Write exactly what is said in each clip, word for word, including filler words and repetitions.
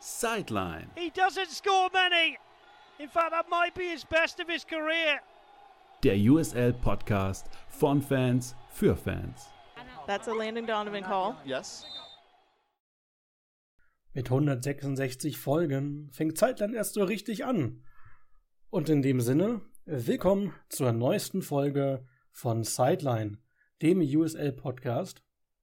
Sideline. He doesn't score many. In fact, that might be his best of his career. Der U S L-Podcast von Fans für Fans. That's a Landon Donovan call. Yes. Mit hundertsechsundsechzig Folgen fängt Sideline erst so richtig an. Und in dem Sinne, willkommen zur neuesten Folge von Sideline, dem U S L-Podcast.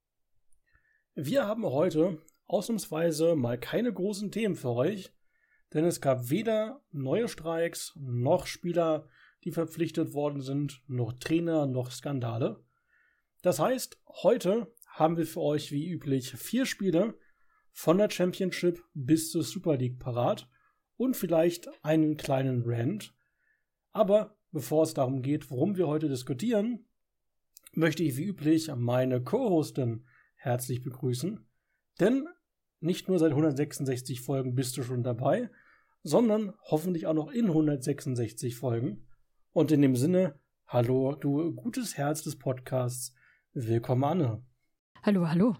Wir haben heute ausnahmsweise mal keine großen Themen für euch, denn es gab weder neue Streiks, noch Spieler, die verpflichtet worden sind, noch Trainer, noch Skandale. Das heißt, heute haben wir für euch wie üblich vier Spiele von der Championship bis zur Super League parat und vielleicht einen kleinen Rant. Aber bevor es darum geht, worum wir heute diskutieren, möchte ich wie üblich meine Co-Hostin herzlich begrüßen. Denn nicht nur seit hundertsechsundsechzig Folgen bist du schon dabei, sondern hoffentlich auch noch in hundertsechsundsechzig Folgen. Und in dem Sinne, hallo, du gutes Herz des Podcasts. Willkommen, Anne. Hallo, hallo.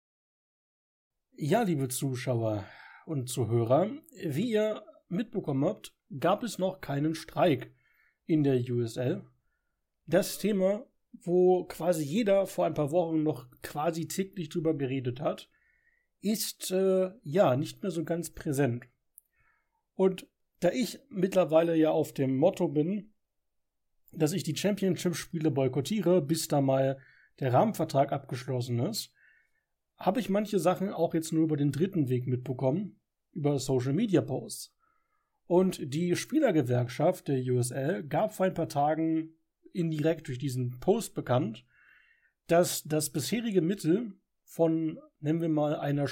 Ja, liebe Zuschauer und Zuhörer, wie ihr mitbekommen habt, gab es noch keinen Streik in der U S L. Das Thema, wo quasi jeder vor ein paar Wochen noch quasi täglich drüber geredet hat, ist äh, ja nicht mehr so ganz präsent. Und da ich mittlerweile ja auf dem Motto bin, dass ich die Championship-Spiele boykottiere, bis da mal der Rahmenvertrag abgeschlossen ist, habe ich manche Sachen auch jetzt nur über den dritten Weg mitbekommen, über Social-Media-Posts. Und die Spielergewerkschaft der U S L gab vor ein paar Tagen indirekt durch diesen Post bekannt, dass das bisherige Mittel von, nennen wir mal, einer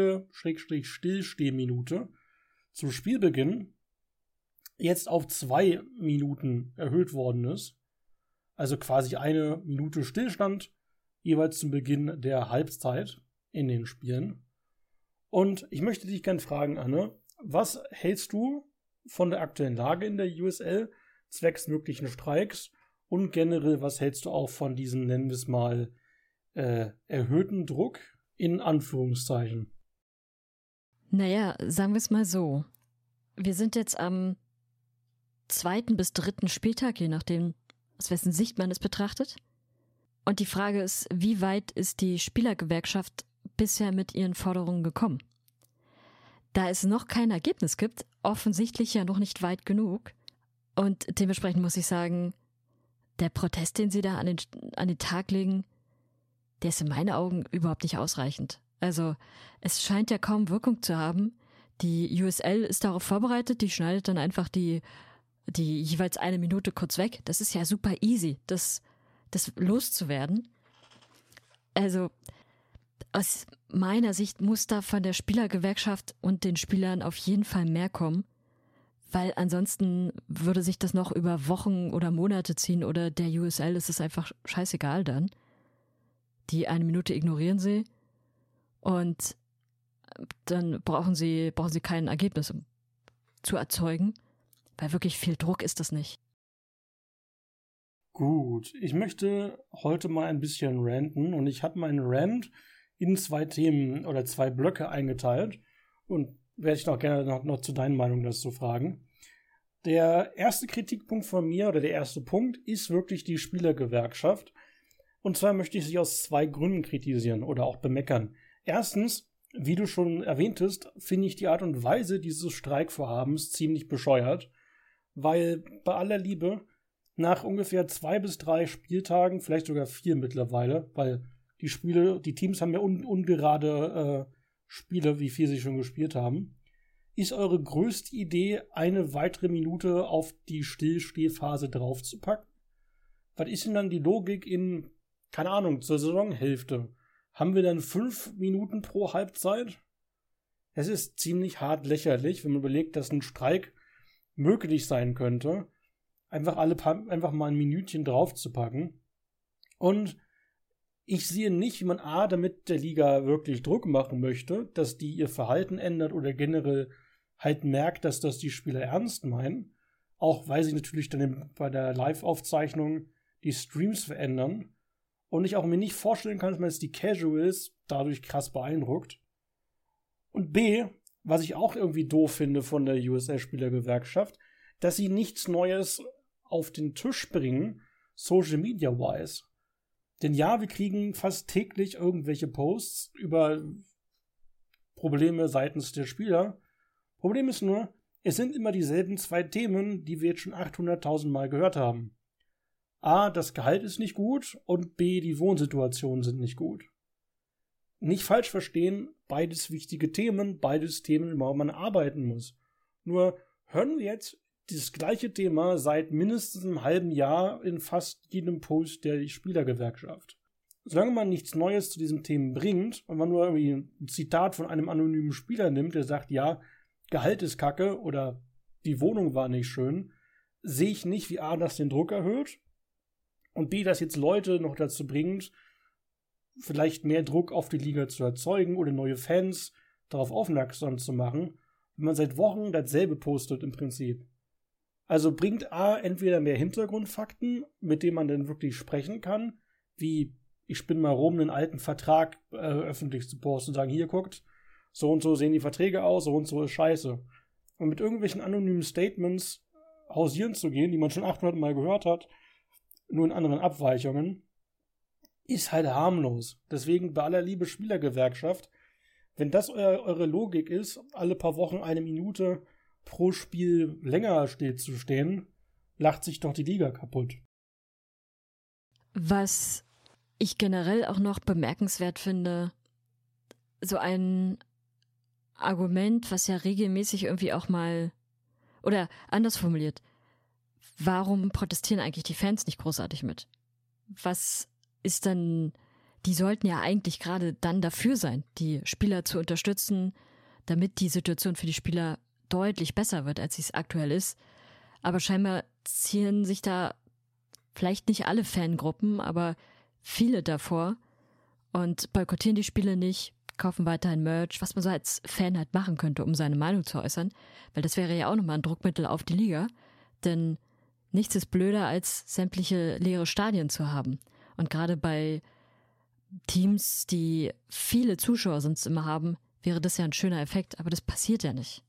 Schweige-Stillstehminute zu Spielbeginn jetzt auf zwei Minuten erhöht worden ist. Also quasi eine Minute Stillstand, jeweils zum Beginn der Halbzeit in den Spielen. Und ich möchte dich gerne fragen, Anne, was hältst du von der aktuellen Lage in der U S L, zwecks möglichen Streiks? Und generell, was hältst du auch von diesem, nennen wir es mal, äh, erhöhten Druck in Anführungszeichen? Naja, sagen wir es mal so. Wir sind jetzt am zweiten bis dritten Spieltag, je nachdem, aus wessen Sicht man es betrachtet. Und die Frage ist, wie weit ist die Spielergewerkschaft bisher mit ihren Forderungen gekommen? Da es noch kein Ergebnis gibt, offensichtlich ja noch nicht weit genug. Und dementsprechend muss ich sagen, der Protest, den sie da an den, an den Tag legen, der ist in meinen Augen überhaupt nicht ausreichend. Also es scheint ja kaum Wirkung zu haben. Die U S L ist darauf vorbereitet, die schneidet dann einfach die, die jeweils eine Minute kurz weg. Das ist ja super easy, das, das loszuwerden. Also aus meiner Sicht muss da von der Spielergewerkschaft und den Spielern auf jeden Fall mehr kommen. Weil ansonsten würde sich das noch über Wochen oder Monate ziehen oder der U S L ist es einfach scheißegal dann. Die eine Minute ignorieren sie und dann brauchen sie, brauchen sie kein Ergebnis zu erzeugen, weil wirklich viel Druck ist das nicht. Gut, ich möchte heute mal ein bisschen ranten und ich habe meinen Rant in zwei Themen oder zwei Blöcke eingeteilt und werde ich noch gerne noch, noch zu deinen Meinungen dazu fragen. Der erste Kritikpunkt von mir oder der erste Punkt ist wirklich die Spielergewerkschaft. Und zwar möchte ich sie aus zwei Gründen kritisieren oder auch bemeckern. Erstens, wie du schon erwähntest, finde ich die Art und Weise dieses Streikvorhabens ziemlich bescheuert, weil bei aller Liebe nach ungefähr zwei bis drei Spieltagen, vielleicht sogar vier mittlerweile, weil die Spiele, die Teams haben ja un, ungerade äh, Spiele, wie viel sie schon gespielt haben. Ist eure größte Idee, eine weitere Minute auf die Stillstehphase draufzupacken? Was ist denn dann die Logik in, keine Ahnung, zur Saisonhälfte? Haben wir dann fünf Minuten pro Halbzeit? Es ist ziemlich hart lächerlich, wenn man überlegt, dass ein Streik möglich sein könnte, einfach alle paar, einfach mal ein Minütchen draufzupacken. Und ich sehe nicht, wie man A, damit der Liga wirklich Druck machen möchte, dass die ihr Verhalten ändert oder generell halt merkt, dass das die Spieler ernst meinen. Auch weil sie natürlich dann bei der Live-Aufzeichnung die Streams verändern. Und ich auch mir nicht vorstellen kann, dass man jetzt die Casuals dadurch krass beeindruckt. Und B, was ich auch irgendwie doof finde von der U S L-Spielergewerkschaft, dass sie nichts Neues auf den Tisch bringen, Social Media-wise. Denn ja, wir kriegen fast täglich irgendwelche Posts über Probleme seitens der Spieler. Problem ist nur, es sind immer dieselben zwei Themen, die wir jetzt schon achthunderttausend Mal gehört haben. A, das Gehalt ist nicht gut und B, die Wohnsituationen sind nicht gut. Nicht falsch verstehen, beides wichtige Themen, beides Themen, über die man arbeiten muss. Nur hören wir jetzt das gleiche Thema seit mindestens einem halben Jahr in fast jedem Post der Spielergewerkschaft. Solange man nichts Neues zu diesen Themen bringt und man nur irgendwie ein Zitat von einem anonymen Spieler nimmt, der sagt, ja, Gehalt ist kacke oder die Wohnung war nicht schön, sehe ich nicht, wie A, das den Druck erhöht und B, das jetzt Leute noch dazu bringt, vielleicht mehr Druck auf die Liga zu erzeugen oder neue Fans darauf aufmerksam zu machen, wenn man seit Wochen dasselbe postet im Prinzip. Also bringt A entweder mehr Hintergrundfakten, mit denen man dann wirklich sprechen kann, wie ich spinne mal rum, einen alten Vertrag äh, öffentlich zu posten und sagen, hier guckt, so und so sehen die Verträge aus, so und so ist scheiße. Und mit irgendwelchen anonymen Statements hausieren zu gehen, die man schon achthundert Mal gehört hat, nur in anderen Abweichungen, ist halt harmlos. Deswegen bei aller Liebe Spielergewerkschaft, wenn das euer, eure Logik ist, alle paar Wochen eine Minute pro Spiel länger steht zu stehen, lacht sich doch die Liga kaputt. Was ich generell auch noch bemerkenswert finde, so ein Argument, was ja regelmäßig irgendwie auch mal, oder anders formuliert, warum protestieren eigentlich die Fans nicht großartig mit? Was ist dann, die sollten ja eigentlich gerade dann dafür sein, die Spieler zu unterstützen, damit die Situation für die Spieler deutlich besser wird, als sie es aktuell ist. Aber scheinbar ziehen sich da vielleicht nicht alle Fangruppen, aber viele davor und boykottieren die Spiele nicht, kaufen weiterhin Merch, was man so als Fan halt machen könnte, um seine Meinung zu äußern, weil das wäre ja auch nochmal ein Druckmittel auf die Liga, denn nichts ist blöder, als sämtliche leere Stadien zu haben. Und gerade bei Teams, die viele Zuschauer sonst immer haben, wäre das ja ein schöner Effekt, aber das passiert ja nicht.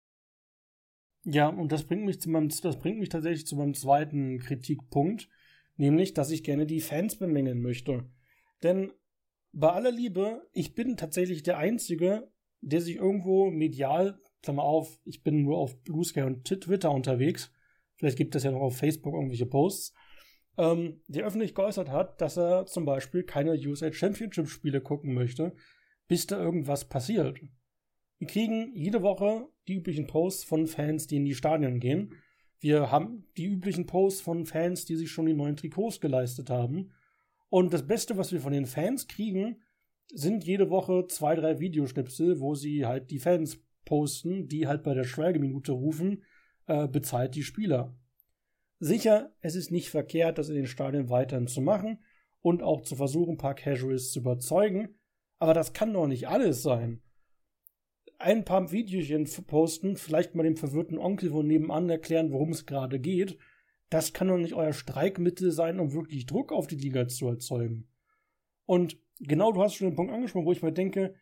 Ja, und das bringt mich zu meinem, das bringt mich tatsächlich zu meinem zweiten Kritikpunkt, nämlich, dass ich gerne die Fans bemängeln möchte. Denn bei aller Liebe, ich bin tatsächlich der Einzige, der sich irgendwo medial, Klammer auf, ich bin nur auf Blue Sky und Twitter unterwegs, vielleicht gibt es ja noch auf Facebook irgendwelche Posts, ähm, der öffentlich geäußert hat, dass er zum Beispiel keine U S A Championship-Spiele gucken möchte, bis da irgendwas passiert. Wir kriegen jede Woche die üblichen Posts von Fans, die in die Stadien gehen. Wir haben die üblichen Posts von Fans, die sich schon die neuen Trikots geleistet haben. Und das Beste, was wir von den Fans kriegen, sind jede Woche zwei, drei Videoschnipsel, wo sie halt die Fans posten, die halt bei der Schweigeminute rufen, äh, bezahlt die Spieler. Sicher, es ist nicht verkehrt, das in den Stadien weiterhin zu machen und auch zu versuchen, ein paar Casuals zu überzeugen, aber das kann doch nicht alles sein. Ein paar Videochen posten, vielleicht mal dem verwirrten Onkel von nebenan erklären, worum es gerade geht, das kann doch nicht euer Streikmittel sein, um wirklich Druck auf die Liga zu erzeugen. Und genau, du hast schon den Punkt angesprochen, wo ich mir denke,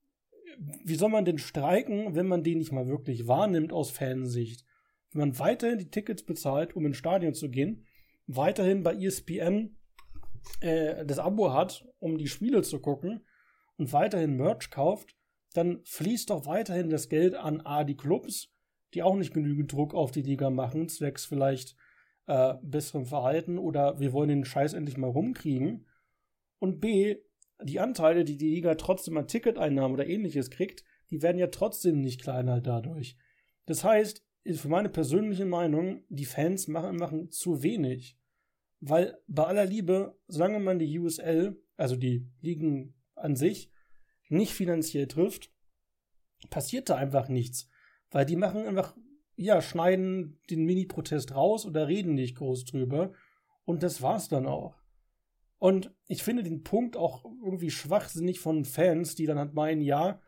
wie soll man denn streiken, wenn man den nicht mal wirklich wahrnimmt aus Fansicht? Wenn man weiterhin die Tickets bezahlt, um ins Stadion zu gehen, weiterhin bei E S P N äh, das Abo hat, um die Spiele zu gucken und weiterhin Merch kauft, dann fließt doch weiterhin das Geld an A, die Clubs, die auch nicht genügend Druck auf die Liga machen, zwecks vielleicht äh, besserem Verhalten oder wir wollen den Scheiß endlich mal rumkriegen. Und B, die Anteile, die die Liga trotzdem an Ticketeinnahmen oder ähnliches kriegt, die werden ja trotzdem nicht kleiner dadurch. Das heißt, für meine persönliche Meinung, die Fans machen, machen zu wenig. Weil bei aller Liebe, solange man die U S L, also die Ligen an sich, nicht finanziell trifft, passiert da einfach nichts. Weil die machen einfach, ja, schneiden den Mini-Protest raus oder reden nicht groß drüber. Und das war's dann auch. Und ich finde den Punkt auch irgendwie schwachsinnig von Fans, die dann halt meinen, ja,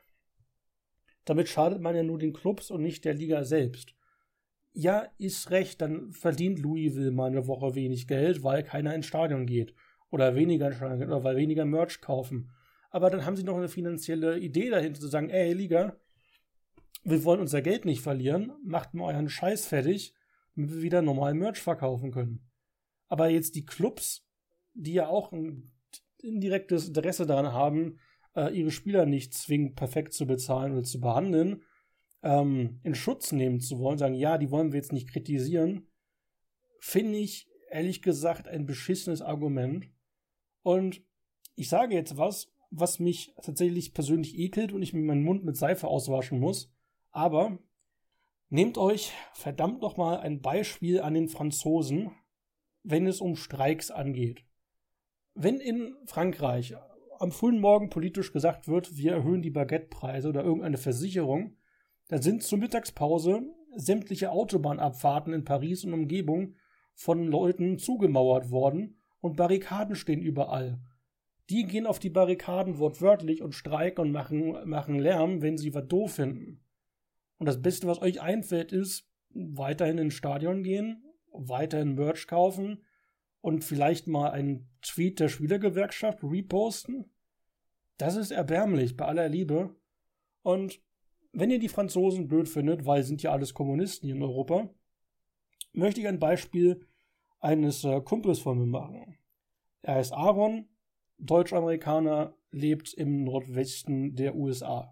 damit schadet man ja nur den Clubs und nicht der Liga selbst. Ja, ist recht, dann verdient Louisville mal eine Woche wenig Geld, weil keiner ins Stadion geht. Oder weniger ins Stadion geht, oder weil weniger Merch kaufen. Aber dann haben sie noch eine finanzielle Idee dahinter, zu sagen, ey, Liga, wir wollen unser Geld nicht verlieren, macht mal euren Scheiß fertig, damit wir wieder normal Merch verkaufen können. Aber jetzt die Clubs, die ja auch ein indirektes Interesse daran haben, äh, ihre Spieler nicht zwingend perfekt zu bezahlen oder zu behandeln, ähm, in Schutz nehmen zu wollen, sagen, ja, die wollen wir jetzt nicht kritisieren, finde ich ehrlich gesagt ein beschissenes Argument. Und ich sage jetzt was, was mich tatsächlich persönlich ekelt und ich mir meinen Mund mit Seife auswaschen muss. Aber nehmt euch verdammt nochmal ein Beispiel an den Franzosen, wenn es um Streiks angeht. Wenn in Frankreich am frühen Morgen politisch gesagt wird, wir erhöhen die Baguettepreise oder irgendeine Versicherung, dann sind zur Mittagspause sämtliche Autobahnabfahrten in Paris und Umgebung von Leuten zugemauert worden und Barrikaden stehen überall. Die gehen auf die Barrikaden wortwörtlich und streiken und machen, machen Lärm, wenn sie was doof finden. Und das Beste, was euch einfällt, ist, weiterhin ins Stadion gehen, weiterhin Merch kaufen und vielleicht mal einen Tweet der Spielergewerkschaft reposten. Das ist erbärmlich, bei aller Liebe. Und wenn ihr die Franzosen blöd findet, weil sind ja alles Kommunisten hier in Europa, möchte ich ein Beispiel eines äh, Kumpels von mir machen. Er heißt Aaron, Deutsch-Amerikaner, lebt im Nordwesten der U S A.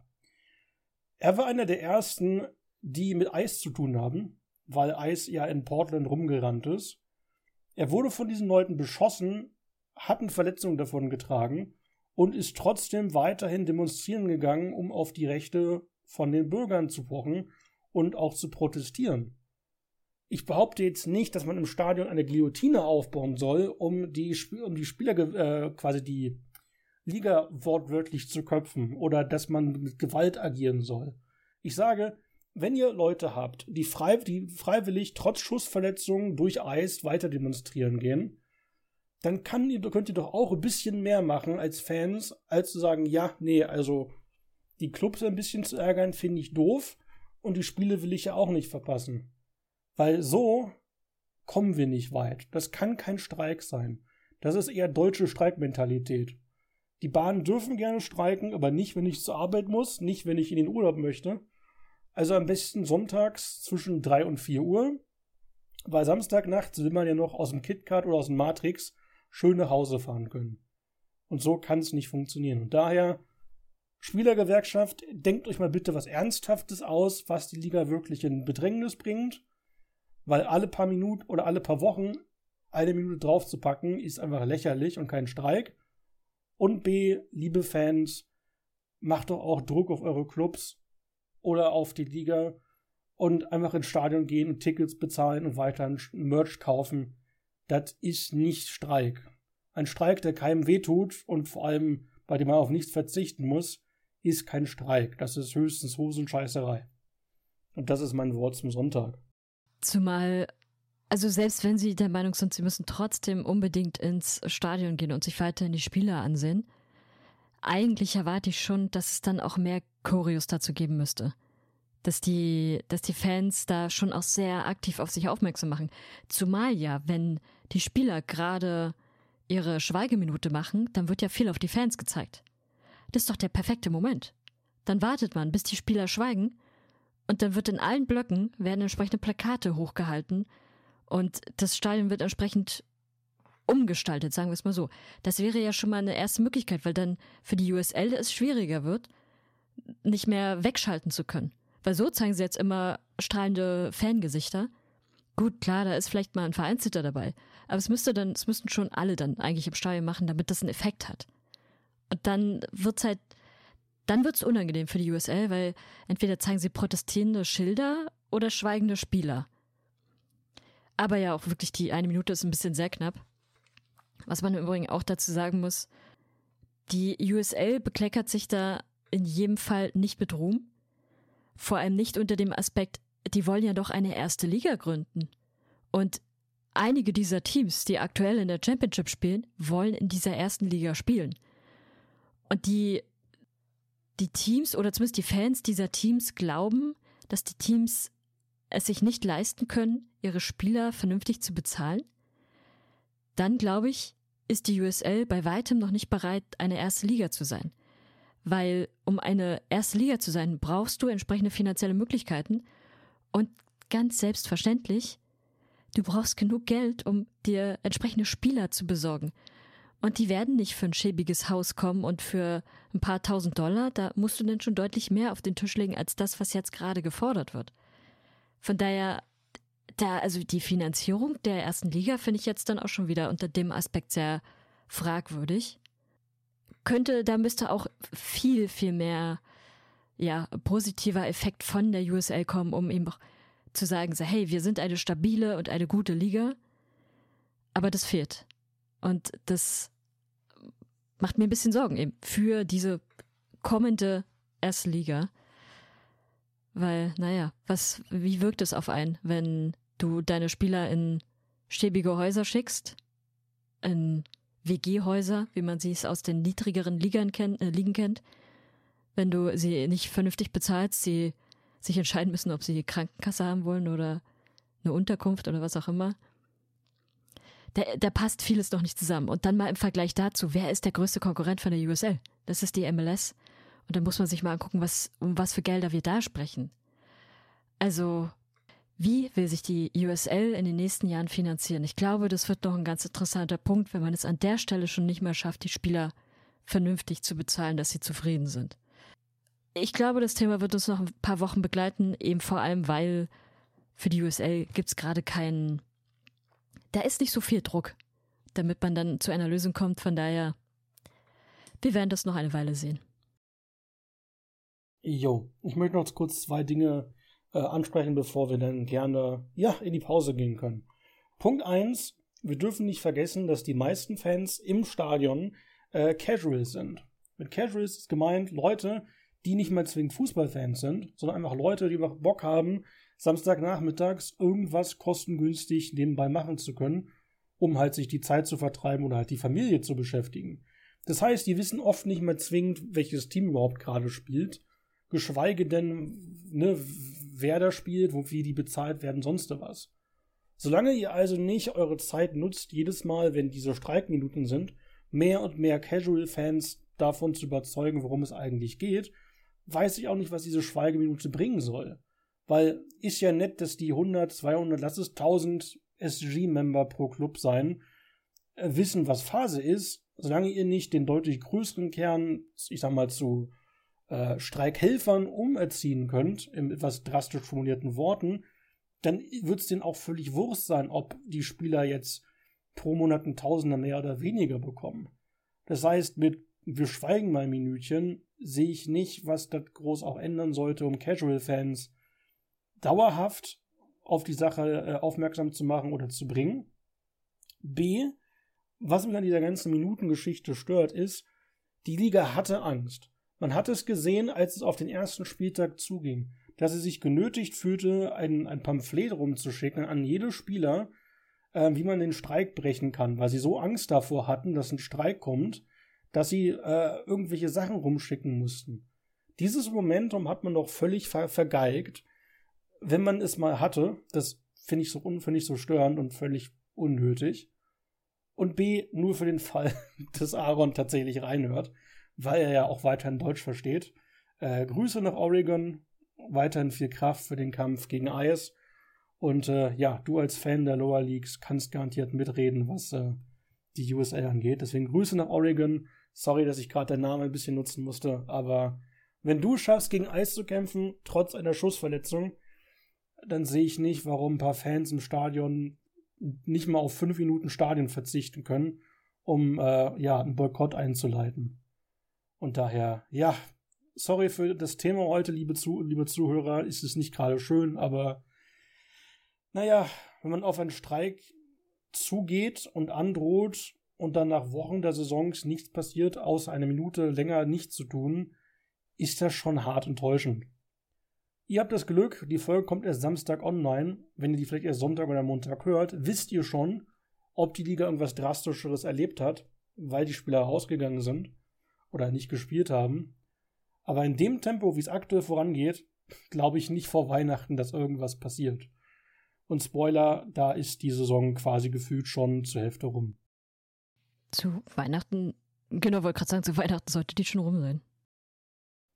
Er war einer der ersten, die mit Eis zu tun haben, weil Eis ja in Portland rumgerannt ist. Er wurde von diesen Leuten beschossen, hat eine Verletzung davon getragen und ist trotzdem weiterhin demonstrieren gegangen, um auf die Rechte von den Bürgern zu pochen und auch zu protestieren. Ich behaupte jetzt nicht, dass man im Stadion eine Guillotine aufbauen soll, um die, Sp- um die Spieler, äh, quasi die Liga wortwörtlich zu köpfen oder dass man mit Gewalt agieren soll. Ich sage, wenn ihr Leute habt, die, frei, die freiwillig trotz Schussverletzungen durch Eis weiter demonstrieren gehen, dann kann ihr, könnt ihr doch auch ein bisschen mehr machen als Fans, als zu sagen, ja, nee, also die Clubs ein bisschen zu ärgern, finde ich doof und die Spiele will ich ja auch nicht verpassen. Weil so kommen wir nicht weit. Das kann kein Streik sein. Das ist eher deutsche Streikmentalität. Die Bahnen dürfen gerne streiken, aber nicht, wenn ich zur Arbeit muss, nicht, wenn ich in den Urlaub möchte. Also am besten sonntags zwischen drei und vier Uhr, weil Samstagnachts will man ja noch aus dem KitKat oder aus dem Matrix schön nach Hause fahren können. Und so kann es nicht funktionieren. Und daher, Spielergewerkschaft, denkt euch mal bitte was Ernsthaftes aus, was die Liga wirklich in Bedrängnis bringt. Weil alle paar Minuten oder alle paar Wochen eine Minute draufzupacken, ist einfach lächerlich und kein Streik. Und B, liebe Fans, macht doch auch Druck auf eure Clubs oder auf die Liga und einfach ins Stadion gehen und Tickets bezahlen und weiterhin Merch kaufen. Das ist nicht Streik. Ein Streik, der keinem wehtut und vor allem, bei dem man auf nichts verzichten muss, ist kein Streik. Das ist höchstens Hosenscheißerei. Und das ist mein Wort zum Sonntag. Zumal, also selbst wenn sie der Meinung sind, sie müssen trotzdem unbedingt ins Stadion gehen und sich weiterhin die Spiele ansehen, eigentlich erwarte ich schon, dass es dann auch mehr Choreos dazu geben müsste. Dass die, dass die Fans da schon auch sehr aktiv auf sich aufmerksam machen. Zumal ja, wenn die Spieler gerade ihre Schweigeminute machen, dann wird ja viel auf die Fans gezeigt. Das ist doch der perfekte Moment. Dann wartet man, bis die Spieler schweigen und dann wird in allen Blöcken werden entsprechende Plakate hochgehalten und das Stadion wird entsprechend umgestaltet, sagen wir es mal so. Das wäre ja schon mal eine erste Möglichkeit, weil dann für die U S L es schwieriger wird, nicht mehr wegschalten zu können. Weil so zeigen sie jetzt immer strahlende Fangesichter. Gut, klar, da ist vielleicht mal ein Vereinzelter dabei. Aber es müsste dann, es müssten schon alle dann eigentlich im Stadion machen, damit das einen Effekt hat. Und dann wird's halt, dann wird's unangenehm für die U S L, weil entweder zeigen sie protestierende Schilder oder schweigende Spieler. Aber ja, auch wirklich die eine Minute ist ein bisschen sehr knapp. Was man im Übrigen auch dazu sagen muss, die U S L bekleckert sich da in jedem Fall nicht mit Ruhm. Vor allem nicht unter dem Aspekt, die wollen ja doch eine erste Liga gründen. Und einige dieser Teams, die aktuell in der Championship spielen, wollen in dieser ersten Liga spielen. Und die, die Teams oder zumindest die Fans dieser Teams glauben, dass die Teams es sich nicht leisten können, ihre Spieler vernünftig zu bezahlen. Dann, glaube ich, ist die U S L bei weitem noch nicht bereit, eine erste Liga zu sein. Weil um eine erste Liga zu sein, brauchst du entsprechende finanzielle Möglichkeiten. Und ganz selbstverständlich, du brauchst genug Geld, um dir entsprechende Spieler zu besorgen. Und die werden nicht für ein schäbiges Haus kommen und für ein paar tausend Dollar. Da musst du dann schon deutlich mehr auf den Tisch legen, als das, was jetzt gerade gefordert wird. Von daher, da, also die Finanzierung der ersten Liga finde ich jetzt dann auch schon wieder unter dem Aspekt sehr fragwürdig. Könnte, da müsste auch viel, viel mehr ja, positiver Effekt von der U S L kommen, um eben auch zu sagen, so, hey, wir sind eine stabile und eine gute Liga, aber das fehlt. Und das macht mir ein bisschen Sorgen eben für diese kommende erste Liga. Weil, naja, was, wie wirkt es auf einen, wenn du deine Spieler in schäbige Häuser schickst, in W G-Häuser, wie man sie es aus den niedrigeren Ligern kennt, äh, Ligen kennt, wenn du sie nicht vernünftig bezahlst, sie sich entscheiden müssen, ob sie die Krankenkasse haben wollen oder eine Unterkunft oder was auch immer. Da, da passt vieles noch nicht zusammen. Und dann mal im Vergleich dazu, wer ist der größte Konkurrent von der U S L? Das ist die M L S. Und dann muss man sich mal angucken, was, um was für Gelder wir da sprechen. Also, wie will sich die U S L in den nächsten Jahren finanzieren? Ich glaube, das wird noch ein ganz interessanter Punkt, wenn man es an der Stelle schon nicht mehr schafft, die Spieler vernünftig zu bezahlen, dass sie zufrieden sind. Ich glaube, das Thema wird uns noch ein paar Wochen begleiten, eben vor allem, weil für die U S L gibt es gerade keinen, da ist nicht so viel Druck, damit man dann zu einer Lösung kommt. Von daher, wir werden das noch eine Weile sehen. Jo, ich möchte noch kurz zwei Dinge äh, ansprechen, bevor wir dann gerne ja, in die Pause gehen können. Punkt eins, wir dürfen nicht vergessen, dass die meisten Fans im Stadion äh, Casual sind. Mit Casuals ist gemeint Leute, die nicht mal zwingend Fußballfans sind, sondern einfach Leute, die einfach Bock haben, Samstagnachmittags irgendwas kostengünstig nebenbei machen zu können, um halt sich die Zeit zu vertreiben oder halt die Familie zu beschäftigen. Das heißt, die wissen oft nicht mehr zwingend, welches Team überhaupt gerade spielt, geschweige denn, ne, wer da spielt, wie die bezahlt werden, sonst was. Solange ihr also nicht eure Zeit nutzt, jedes Mal, wenn diese Streikminuten sind, mehr und mehr Casual-Fans davon zu überzeugen, worum es eigentlich geht, weiß ich auch nicht, was diese Schweigeminute bringen soll. Weil ist ja nett, dass die hundert, zweihundert, lass es tausend S G-Member pro Club sein, äh, wissen, was Phase ist, solange ihr nicht den deutlich größeren Kern, ich sag mal, zu äh, Streikhelfern umerziehen könnt, in etwas drastisch formulierten Worten, dann wird es denen auch völlig Wurst sein, ob die Spieler jetzt pro Monat ein Tausender mehr oder weniger bekommen. Das heißt, mit wir schweigen mal ein Minütchen, sehe ich nicht, was das groß auch ändern sollte, um Casual-Fans dauerhaft auf die Sache äh, aufmerksam zu machen oder zu bringen. B, was mich an dieser ganzen Minutengeschichte stört, ist, die Liga hatte Angst. Man hat es gesehen, als es auf den ersten Spieltag zuging, dass sie sich genötigt fühlte, ein, ein Pamphlet rumzuschicken an jede Spieler, äh, wie man den Streik brechen kann, weil sie so Angst davor hatten, dass ein Streik kommt, dass sie äh, irgendwelche Sachen rumschicken mussten. Dieses Momentum hat man doch völlig ver- vergeigt, wenn man es mal hatte. Das finde ich so finde ich so störend und völlig unnötig. Und B, nur für den Fall, dass Aaron tatsächlich reinhört, weil er ja auch weiterhin Deutsch versteht. Äh, Grüße nach Oregon, weiterhin viel Kraft für den Kampf gegen Ayers. Und äh, ja, du als Fan der Lower Leagues kannst garantiert mitreden, was äh, die U S L angeht. Deswegen Grüße nach Oregon. Sorry, dass ich gerade deinen Namen ein bisschen nutzen musste, aber wenn du schaffst, gegen Eis zu kämpfen, trotz einer Schussverletzung, dann sehe ich nicht, warum ein paar Fans im Stadion nicht mal auf fünf Minuten Stadion verzichten können, um äh, ja, einen Boykott einzuleiten. Und daher, ja, sorry für das Thema heute, liebe, Zu- liebe Zuhörer, ist es nicht gerade schön, aber naja, wenn man auf einen Streik zugeht und androht und dann nach Wochen der Saisons nichts passiert, außer eine Minute länger nichts zu tun, ist das schon hart enttäuschend. Ihr habt das Glück, die Folge kommt erst Samstag online. Wenn ihr die vielleicht erst Sonntag oder Montag hört, wisst ihr schon, ob die Liga irgendwas Drastischeres erlebt hat, weil die Spieler rausgegangen sind oder nicht gespielt haben. Aber in dem Tempo, wie es aktuell vorangeht, glaube ich nicht vor Weihnachten, dass irgendwas passiert. Und Spoiler, da ist die Saison quasi gefühlt schon zur Hälfte rum. Zu Weihnachten, genau, wollte gerade sagen, zu Weihnachten sollte die schon rum sein.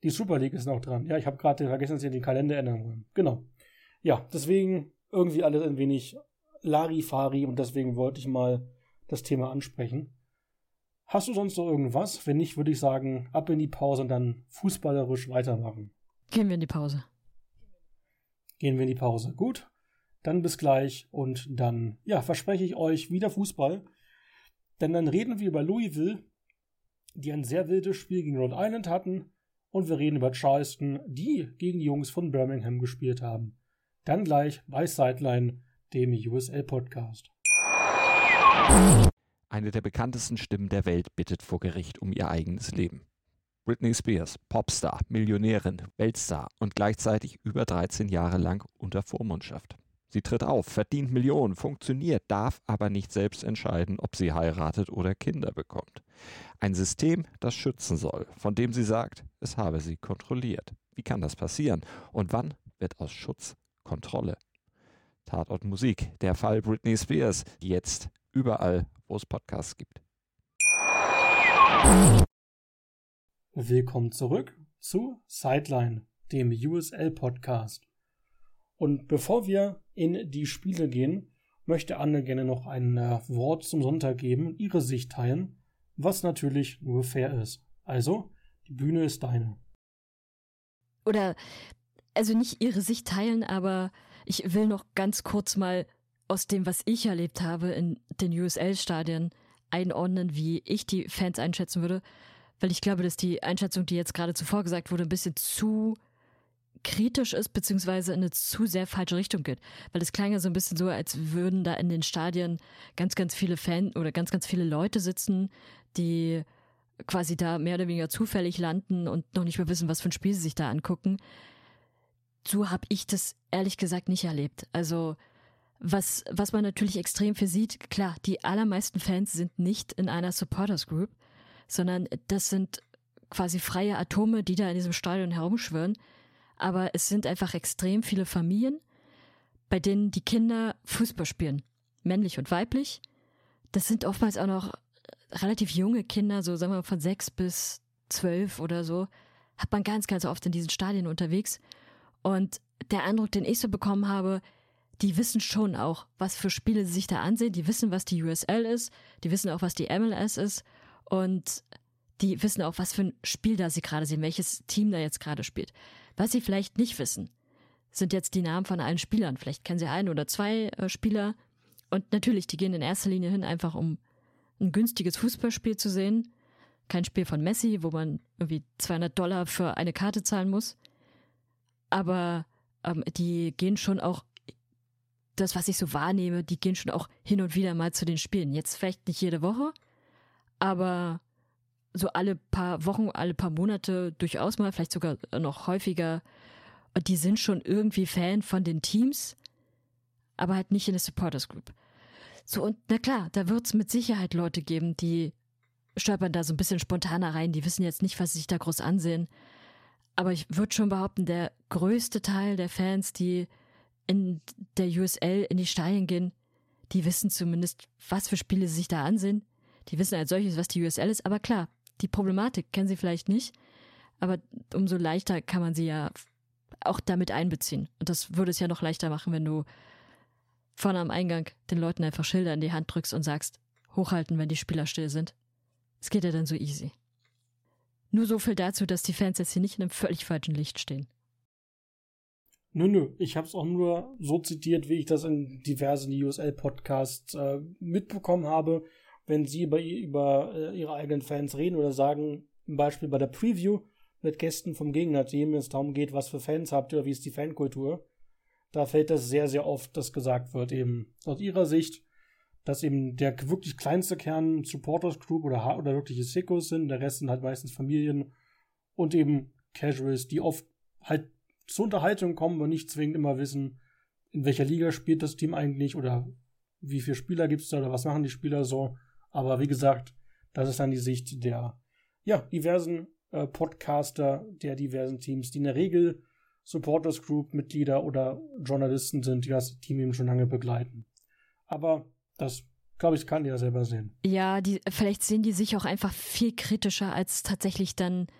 die Super League ist noch dran. Ja, ich habe gerade vergessen, dass ich den Kalender ändern wollen. Genau. Ja, deswegen irgendwie alles ein wenig Larifari und deswegen wollte ich mal das Thema ansprechen. Hast du sonst noch irgendwas? Wenn nicht, würde ich sagen, ab in die Pause und dann fußballerisch weitermachen. Gehen wir in die Pause. Gehen wir in die Pause. Gut, dann bis gleich und dann, ja, verspreche ich euch wieder Fußball. Denn dann reden wir über Louisville, die ein sehr wildes Spiel gegen Rhode Island hatten. Und wir reden über Charleston, die gegen die Jungs von Birmingham gespielt haben. Dann gleich bei Sideline, dem U S L-Podcast. Eine der bekanntesten Stimmen der Welt bittet vor Gericht um ihr eigenes Leben. Britney Spears, Popstar, Millionärin, Weltstar und gleichzeitig über dreizehn Jahre lang unter Vormundschaft. Sie tritt auf, verdient Millionen, funktioniert, darf aber nicht selbst entscheiden, ob sie heiratet oder Kinder bekommt. Ein System, das schützen soll, von dem sie sagt, es habe sie kontrolliert. Wie kann das passieren? Und wann wird aus Schutz Kontrolle? Tatort Musik, der Fall Britney Spears, jetzt überall, wo es Podcasts gibt. Willkommen zurück zu Sideline, dem U S L-Podcast. Und bevor wir in die Spiele gehen, möchte Anne gerne noch ein äh, Wort zum Sonntag geben und ihre Sicht teilen, was natürlich nur fair ist. Also, die Bühne ist deine. Oder, also nicht ihre Sicht teilen, aber ich will noch ganz kurz mal aus dem, was ich erlebt habe in den U S L-Stadien, einordnen, wie ich die Fans einschätzen würde. Weil ich glaube, dass die Einschätzung, die jetzt gerade zuvor gesagt wurde, ein bisschen zu kritisch ist, beziehungsweise in eine zu sehr falsche Richtung geht. Weil es klang ja so ein bisschen so, als würden da in den Stadien ganz, ganz viele Fans oder ganz, ganz viele Leute sitzen, die quasi da mehr oder weniger zufällig landen und noch nicht mehr wissen, was für ein Spiel sie sich da angucken. So habe ich das ehrlich gesagt nicht erlebt. Also was, was man natürlich extrem viel sieht, klar, die allermeisten Fans sind nicht in einer Supporters Group, sondern das sind quasi freie Atome, die da in diesem Stadion herumschwirren. Aber es sind einfach extrem viele Familien, bei denen die Kinder Fußball spielen. Männlich und weiblich. Das sind oftmals auch noch relativ junge Kinder, so sagen wir mal von sechs bis zwölf oder so. Hat man ganz, ganz oft in diesen Stadien unterwegs. Und der Eindruck, den ich so bekommen habe, die wissen schon auch, was für Spiele sie sich da ansehen. Die wissen, was die U S L ist. Die wissen auch, was die M L S ist. Und die wissen auch, was für ein Spiel da sie gerade sehen, welches Team da jetzt gerade spielt. Was sie vielleicht nicht wissen, sind jetzt die Namen von allen Spielern. Vielleicht kennen sie ein oder zwei äh, Spieler. Und natürlich, die gehen in erster Linie hin, einfach um ein günstiges Fußballspiel zu sehen. Kein Spiel von Messi, wo man irgendwie zweihundert Dollar für eine Karte zahlen muss. Aber ähm, die gehen schon auch, das, was ich so wahrnehme, die gehen schon auch hin und wieder mal zu den Spielen. Jetzt vielleicht nicht jede Woche, aber so alle paar Wochen, alle paar Monate durchaus mal, vielleicht sogar noch häufiger. Und die sind schon irgendwie Fan von den Teams, aber halt nicht in der Supporters Group. So, und na klar, da wird es mit Sicherheit Leute geben, die stolpern da so ein bisschen spontaner rein, die wissen jetzt nicht, was sie sich da groß ansehen. Aber ich würde schon behaupten, der größte Teil der Fans, die in der U S L in die Stadien gehen, die wissen zumindest, was für Spiele sie sich da ansehen. Die wissen als solches, was die U S L ist, aber klar, die Problematik kennen sie vielleicht nicht, aber umso leichter kann man sie ja auch damit einbeziehen. Und das würde es ja noch leichter machen, wenn du vorne am Eingang den Leuten einfach Schilder in die Hand drückst und sagst, hochhalten, wenn die Spieler still sind. Es geht ja dann so easy. Nur so viel dazu, dass die Fans jetzt hier nicht in einem völlig falschen Licht stehen. Nö, nö, ich habe es auch nur so zitiert, wie ich das in diversen U S L-Podcasts äh, mitbekommen habe. Wenn sie über, über äh, ihre eigenen Fans reden oder sagen, zum Beispiel bei der Preview mit Gästen vom Gegnerteam, wenn es darum geht, was für Fans habt ihr oder wie ist die Fankultur, da fällt das sehr, sehr oft, dass gesagt wird, eben aus ihrer Sicht, dass eben der wirklich kleinste Kern Supporters Group oder, oder wirkliche Sickos sind, der Rest sind halt meistens Familien und eben Casuals, die oft halt zur Unterhaltung kommen und nicht zwingend immer wissen, in welcher Liga spielt das Team eigentlich oder wie viele Spieler gibt es da oder was machen die Spieler so. Aber wie gesagt, das ist dann die Sicht der ja, diversen äh, Podcaster der diversen Teams, die in der Regel Supporters Group Mitglieder oder Journalisten sind, die das Team eben schon lange begleiten. Aber das, glaube ich, kann die ja selber sehen. Ja, die, vielleicht sehen die sich auch einfach viel kritischer als tatsächlich dann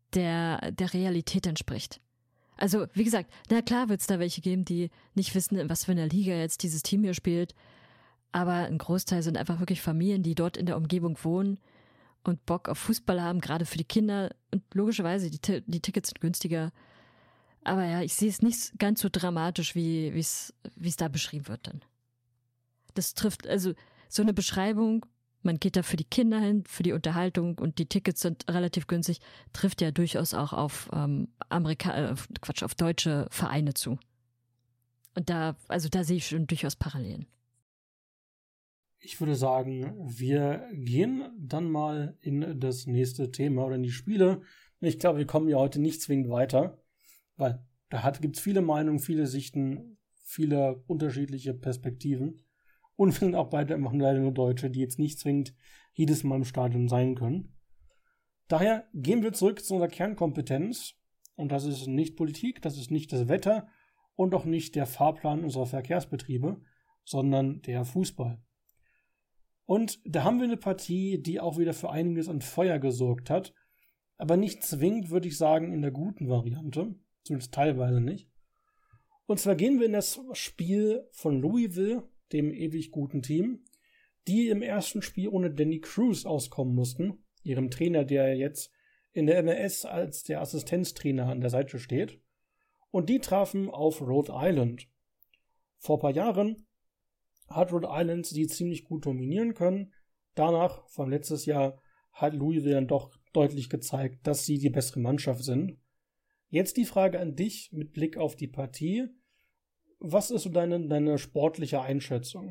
der, der Realität entspricht. Also, wie gesagt, na klar wird es da welche geben, die nicht wissen, in was für einer Liga jetzt dieses Team hier spielt. Aber ein Großteil sind einfach wirklich Familien, die dort in der Umgebung wohnen und Bock auf Fußball haben, gerade für die Kinder. Und logischerweise, die, die Tickets sind günstiger. Aber ja, ich sehe es nicht ganz so dramatisch, wie es da beschrieben wird dann. Das trifft, also so eine Beschreibung, man geht da für die Kinder hin, für die Unterhaltung und die Tickets sind relativ günstig, trifft ja durchaus auch auf ähm, Amerika äh, Quatsch, auf deutsche Vereine zu. Und da, also da sehe ich schon durchaus Parallelen. Ich würde sagen, wir gehen dann mal in das nächste Thema oder in die Spiele. Ich glaube, wir kommen ja heute nicht zwingend weiter, weil da gibt es viele Meinungen, viele Sichten, viele unterschiedliche Perspektiven. Und wir sind auch beide einfach leider nur Deutsche, die jetzt nicht zwingend jedes Mal im Stadion sein können. Daher gehen wir zurück zu unserer Kernkompetenz. Und das ist nicht Politik, das ist nicht das Wetter und auch nicht der Fahrplan unserer Verkehrsbetriebe, sondern der Fußball. Und da haben wir eine Partie, die auch wieder für einiges an Feuer gesorgt hat. Aber nicht zwingend, würde ich sagen, in der guten Variante. Zumindest teilweise nicht. Und zwar gehen wir in das Spiel von Louisville, dem ewig guten Team, die im ersten Spiel ohne Danny Cruz auskommen mussten, ihrem Trainer, der jetzt in der M L S als der Assistenztrainer an der Seite steht. Und die trafen auf Rhode Island. Vor ein paar Jahren hat Rhode Island sie ziemlich gut dominieren können. Danach, vom letztes Jahr, hat Louisville dann doch deutlich gezeigt, dass sie die bessere Mannschaft sind. Jetzt die Frage an dich mit Blick auf die Partie. Was ist so deine, deine sportliche Einschätzung?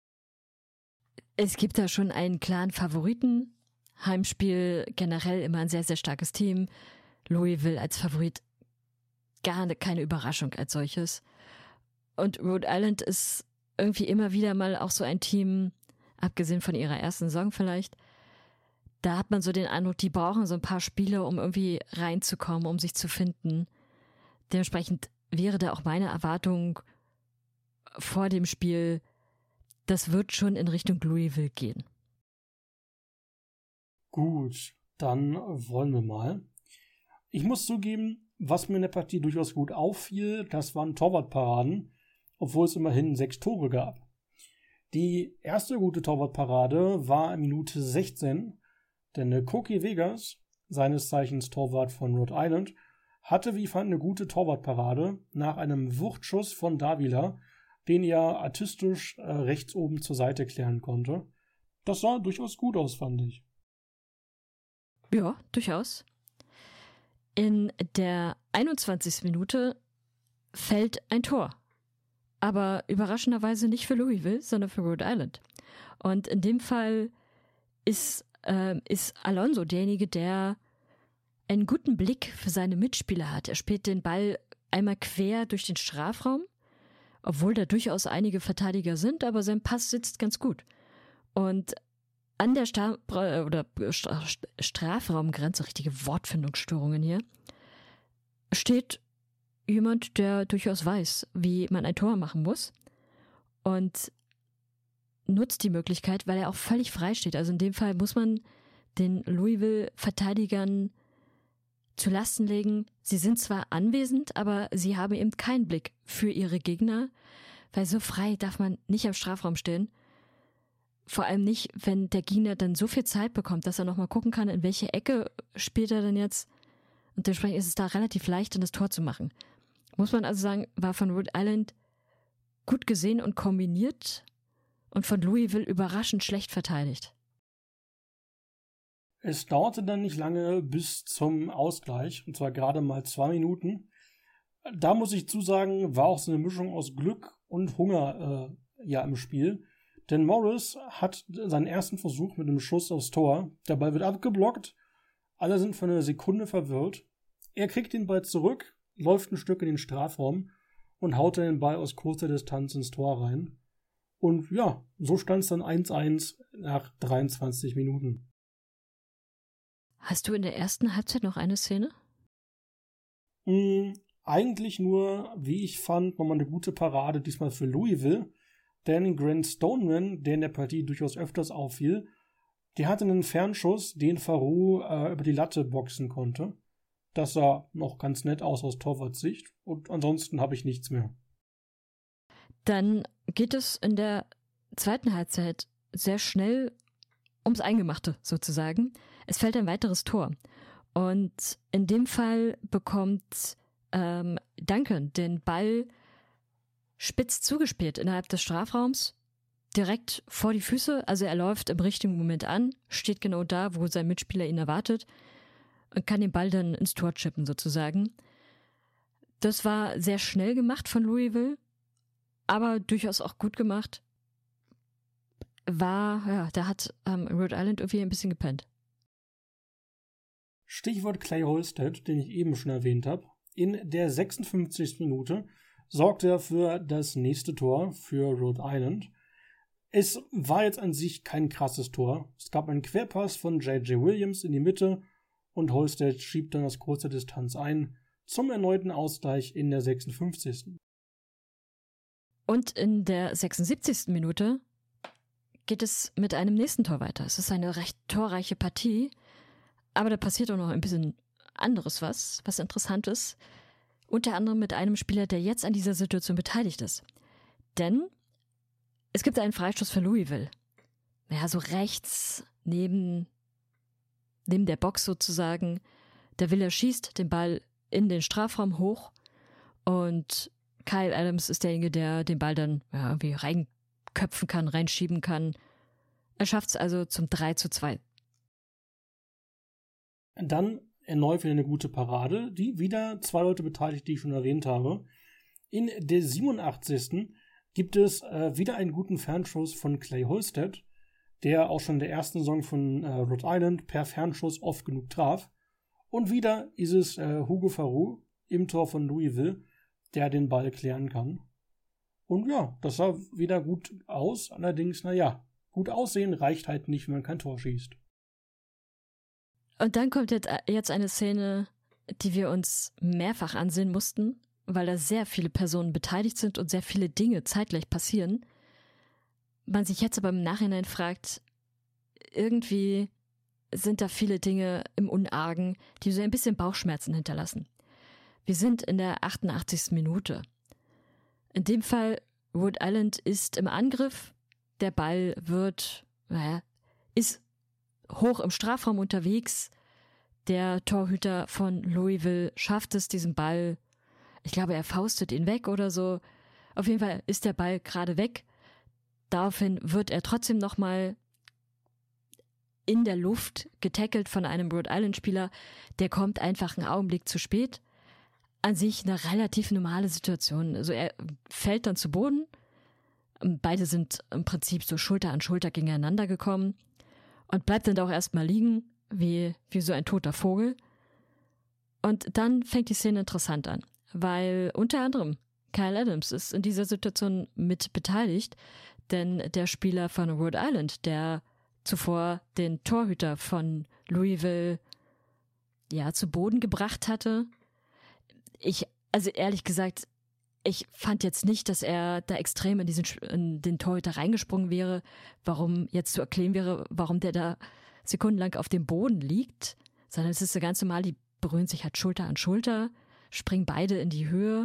Es gibt da schon einen klaren Favoriten. Heimspiel generell immer ein sehr, sehr starkes Team. Louisville als Favorit gar keine Überraschung als solches. Und Rhode Island ist irgendwie immer wieder mal auch so ein Team, abgesehen von ihrer ersten Saison vielleicht, da hat man so den Eindruck, die brauchen so ein paar Spiele, um irgendwie reinzukommen, um sich zu finden. Dementsprechend wäre da auch meine Erwartung vor dem Spiel, das wird schon in Richtung Louisville gehen. Gut, dann wollen wir mal. Ich muss zugeben, was mir in der Partie durchaus gut auffiel, das waren Torwartparaden, obwohl es immerhin sechs Tore gab. Die erste gute Torwartparade war in Minute sechzehn, denn Koki Vegas, seines Zeichens Torwart von Rhode Island, hatte, wie ich fand, eine gute Torwartparade nach einem Wuchtschuss von Davila, den er artistisch äh, rechts oben zur Seite klären konnte. Das sah durchaus gut aus, fand ich. Ja, durchaus. In der einundzwanzigsten Minute fällt ein Tor. Aber überraschenderweise nicht für Louisville, sondern für Rhode Island. Und in dem Fall ist, äh, ist Alonso derjenige, der einen guten Blick für seine Mitspieler hat. Er spielt den Ball einmal quer durch den Strafraum, obwohl da durchaus einige Verteidiger sind, aber sein Pass sitzt ganz gut. Und an der Star- oder Stra- Strafraumgrenze, richtige Wortfindungsstörungen hier, steht jemand, der durchaus weiß, wie man ein Tor machen muss und nutzt die Möglichkeit, weil er auch völlig frei steht. Also in dem Fall muss man den Louisville-Verteidigern zu Lasten legen. Sie sind zwar anwesend, aber sie haben eben keinen Blick für ihre Gegner, weil so frei darf man nicht am Strafraum stehen. Vor allem nicht, wenn der Gegner dann so viel Zeit bekommt, dass er nochmal gucken kann, in welche Ecke spielt er denn jetzt. Und dementsprechend ist es da relativ leicht, dann das Tor zu machen. Muss man also sagen, war von Rhode Island gut gesehen und kombiniert und von Louisville überraschend schlecht verteidigt. Es dauerte dann nicht lange bis zum Ausgleich, und zwar gerade mal zwei Minuten. Da muss ich zusagen, war auch so eine Mischung aus Glück und Hunger äh, ja im Spiel. Denn Morris hat seinen ersten Versuch mit einem Schuss aufs Tor. Der Ball wird abgeblockt. Alle sind für eine Sekunde verwirrt. Er kriegt den Ball zurück, läuft ein Stück in den Strafraum und haut dann den Ball aus kurzer Distanz ins Tor rein. Und ja, so stand es dann eins eins nach dreiundzwanzig Minuten. Hast du in der ersten Halbzeit noch eine Szene? Mm, eigentlich nur, wie ich fand, nochmal eine gute Parade, diesmal für Louisville. Denn Grant Stoneman, der in der Partie durchaus öfters auffiel, der hatte einen Fernschuss, den Faroux äh, über die Latte boxen konnte. Das sah noch ganz nett aus aus Torwartsicht. Und ansonsten habe ich nichts mehr. Dann geht es in der zweiten Halbzeit sehr schnell ums Eingemachte sozusagen. Es fällt ein weiteres Tor. Und in dem Fall bekommt ähm, Duncan den Ball spitz zugespielt innerhalb des Strafraums, direkt vor die Füße. Also er läuft im richtigen Moment an, steht genau da, wo sein Mitspieler ihn erwartet und kann den Ball dann ins Tor chippen sozusagen. Das war sehr schnell gemacht von Louisville, aber durchaus auch gut gemacht. War, ja, da hat ähm, Rhode Island irgendwie ein bisschen gepennt. Stichwort Clay Holstead, den ich eben schon erwähnt habe. In der sechsundfünfzigsten Minute sorgt er für das nächste Tor für Rhode Island. Es war jetzt an sich kein krasses Tor. Es gab einen Querpass von J J Williams in die Mitte und Holstead schiebt dann aus kurzer Distanz ein zum erneuten Ausgleich in der sechsundfünfzigsten Und in der sechsundsiebzigsten Minute geht es mit einem nächsten Tor weiter. Es ist eine recht torreiche Partie, aber da passiert auch noch ein bisschen anderes was, was interessant ist. Unter anderem mit einem Spieler, der jetzt an dieser Situation beteiligt ist. Denn es gibt einen Freistoß für Louisville. Ja, so rechts neben, neben der Box sozusagen. Der Wille schießt den Ball in den Strafraum hoch und Kyle Adams ist derjenige, der den Ball dann ja, irgendwie reinköpfen kann, reinschieben kann. Er schafft es also zum drei zu zwei. Dann erneut wieder eine gute Parade, die wieder zwei Leute beteiligt, die ich schon erwähnt habe. In der siebenundachtzigsten gibt es äh, wieder einen guten Fernschuss von Clay Holstead, der auch schon in der ersten Saison von äh, Rhode Island per Fernschuss oft genug traf. Und wieder ist es äh, Hugo Farou im Tor von Louisville, der den Ball klären kann. Und ja, das sah wieder gut aus. Allerdings, naja, gut aussehen reicht halt nicht, wenn man kein Tor schießt. Und dann kommt jetzt eine Szene, die wir uns mehrfach ansehen mussten, weil da sehr viele Personen beteiligt sind und sehr viele Dinge zeitgleich passieren. Man sich jetzt aber im Nachhinein fragt, irgendwie sind da viele Dinge im Unargen, die so ein bisschen Bauchschmerzen hinterlassen. Wir sind in der achtundachtzigsten Minute. In dem Fall, Rhode Island ist im Angriff, der Ball wird, naja, ist hoch im Strafraum unterwegs. Der Torhüter von Louisville schafft es, diesen Ball, ich glaube, er faustet ihn weg oder so. Auf jeden Fall ist der Ball gerade weg. Daraufhin wird er trotzdem nochmal in der Luft getackelt von einem Rhode Island-Spieler. Der kommt einfach einen Augenblick zu spät. An sich eine relativ normale Situation. Also er fällt dann zu Boden. Beide sind im Prinzip so Schulter an Schulter gegeneinander gekommen. Und bleibt dann auch erstmal liegen, wie, wie so ein toter Vogel. Und dann fängt die Szene interessant an, weil unter anderem Kyle Adams ist in dieser Situation mit beteiligt, denn der Spieler von Rhode Island, der zuvor den Torhüter von Louisville ja zu Boden gebracht hatte, ich, also ehrlich gesagt, ich fand jetzt nicht, dass er da extrem in diesen in den Torhüter reingesprungen wäre, warum jetzt zu erklären wäre, warum der da sekundenlang auf dem Boden liegt, sondern es ist so ganz normal, die berühren sich halt Schulter an Schulter, springen beide in die Höhe.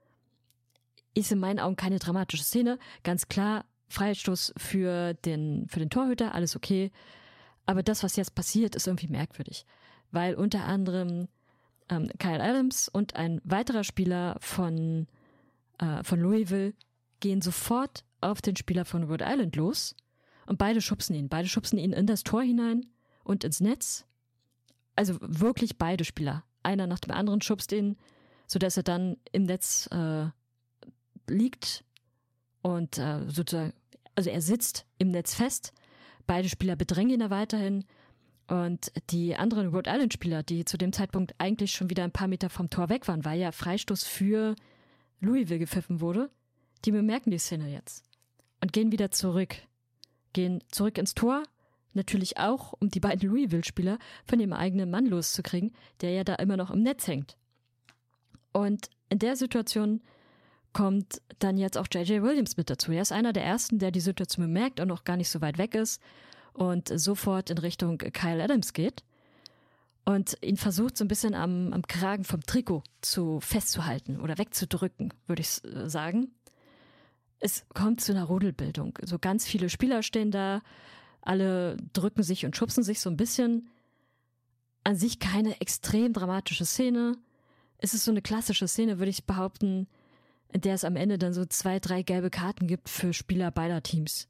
Ist in meinen Augen keine dramatische Szene. Ganz klar, Freistoß für den, für den Torhüter, alles okay. Aber das, was jetzt passiert, ist irgendwie merkwürdig, weil unter anderem ähm, Kyle Adams und ein weiterer Spieler von von Louisville gehen sofort auf den Spieler von Rhode Island los und beide schubsen ihn. Beide schubsen ihn in das Tor hinein und ins Netz. Also wirklich beide Spieler. Einer nach dem anderen schubst ihn, sodass er dann im Netz äh, liegt und äh, sozusagen, also er sitzt im Netz fest. Beide Spieler bedrängen ihn da weiterhin und die anderen Rhode Island-Spieler, die zu dem Zeitpunkt eigentlich schon wieder ein paar Meter vom Tor weg waren, weil ja Freistoß für Louisville gepfiffen wurde, die bemerken die Szene jetzt und gehen wieder zurück. Gehen zurück ins Tor, natürlich auch, um die beiden Louisville-Spieler von ihrem eigenen Mann loszukriegen, der ja da immer noch im Netz hängt. Und in der Situation kommt dann jetzt auch J J Williams mit dazu. Er ist einer der Ersten, der die Situation bemerkt und noch gar nicht so weit weg ist und sofort in Richtung Kyle Adams geht. und ihn versucht so ein bisschen am, am Kragen vom Trikot zu festzuhalten oder wegzudrücken, würde ich sagen. Es kommt zu einer Rudelbildung. So ganz viele Spieler stehen da, alle drücken sich und schubsen sich so ein bisschen. An sich keine extrem dramatische Szene. Es ist so eine klassische Szene, würde ich behaupten, in der es am Ende dann so zwei, drei gelbe Karten gibt für Spieler beider Teams.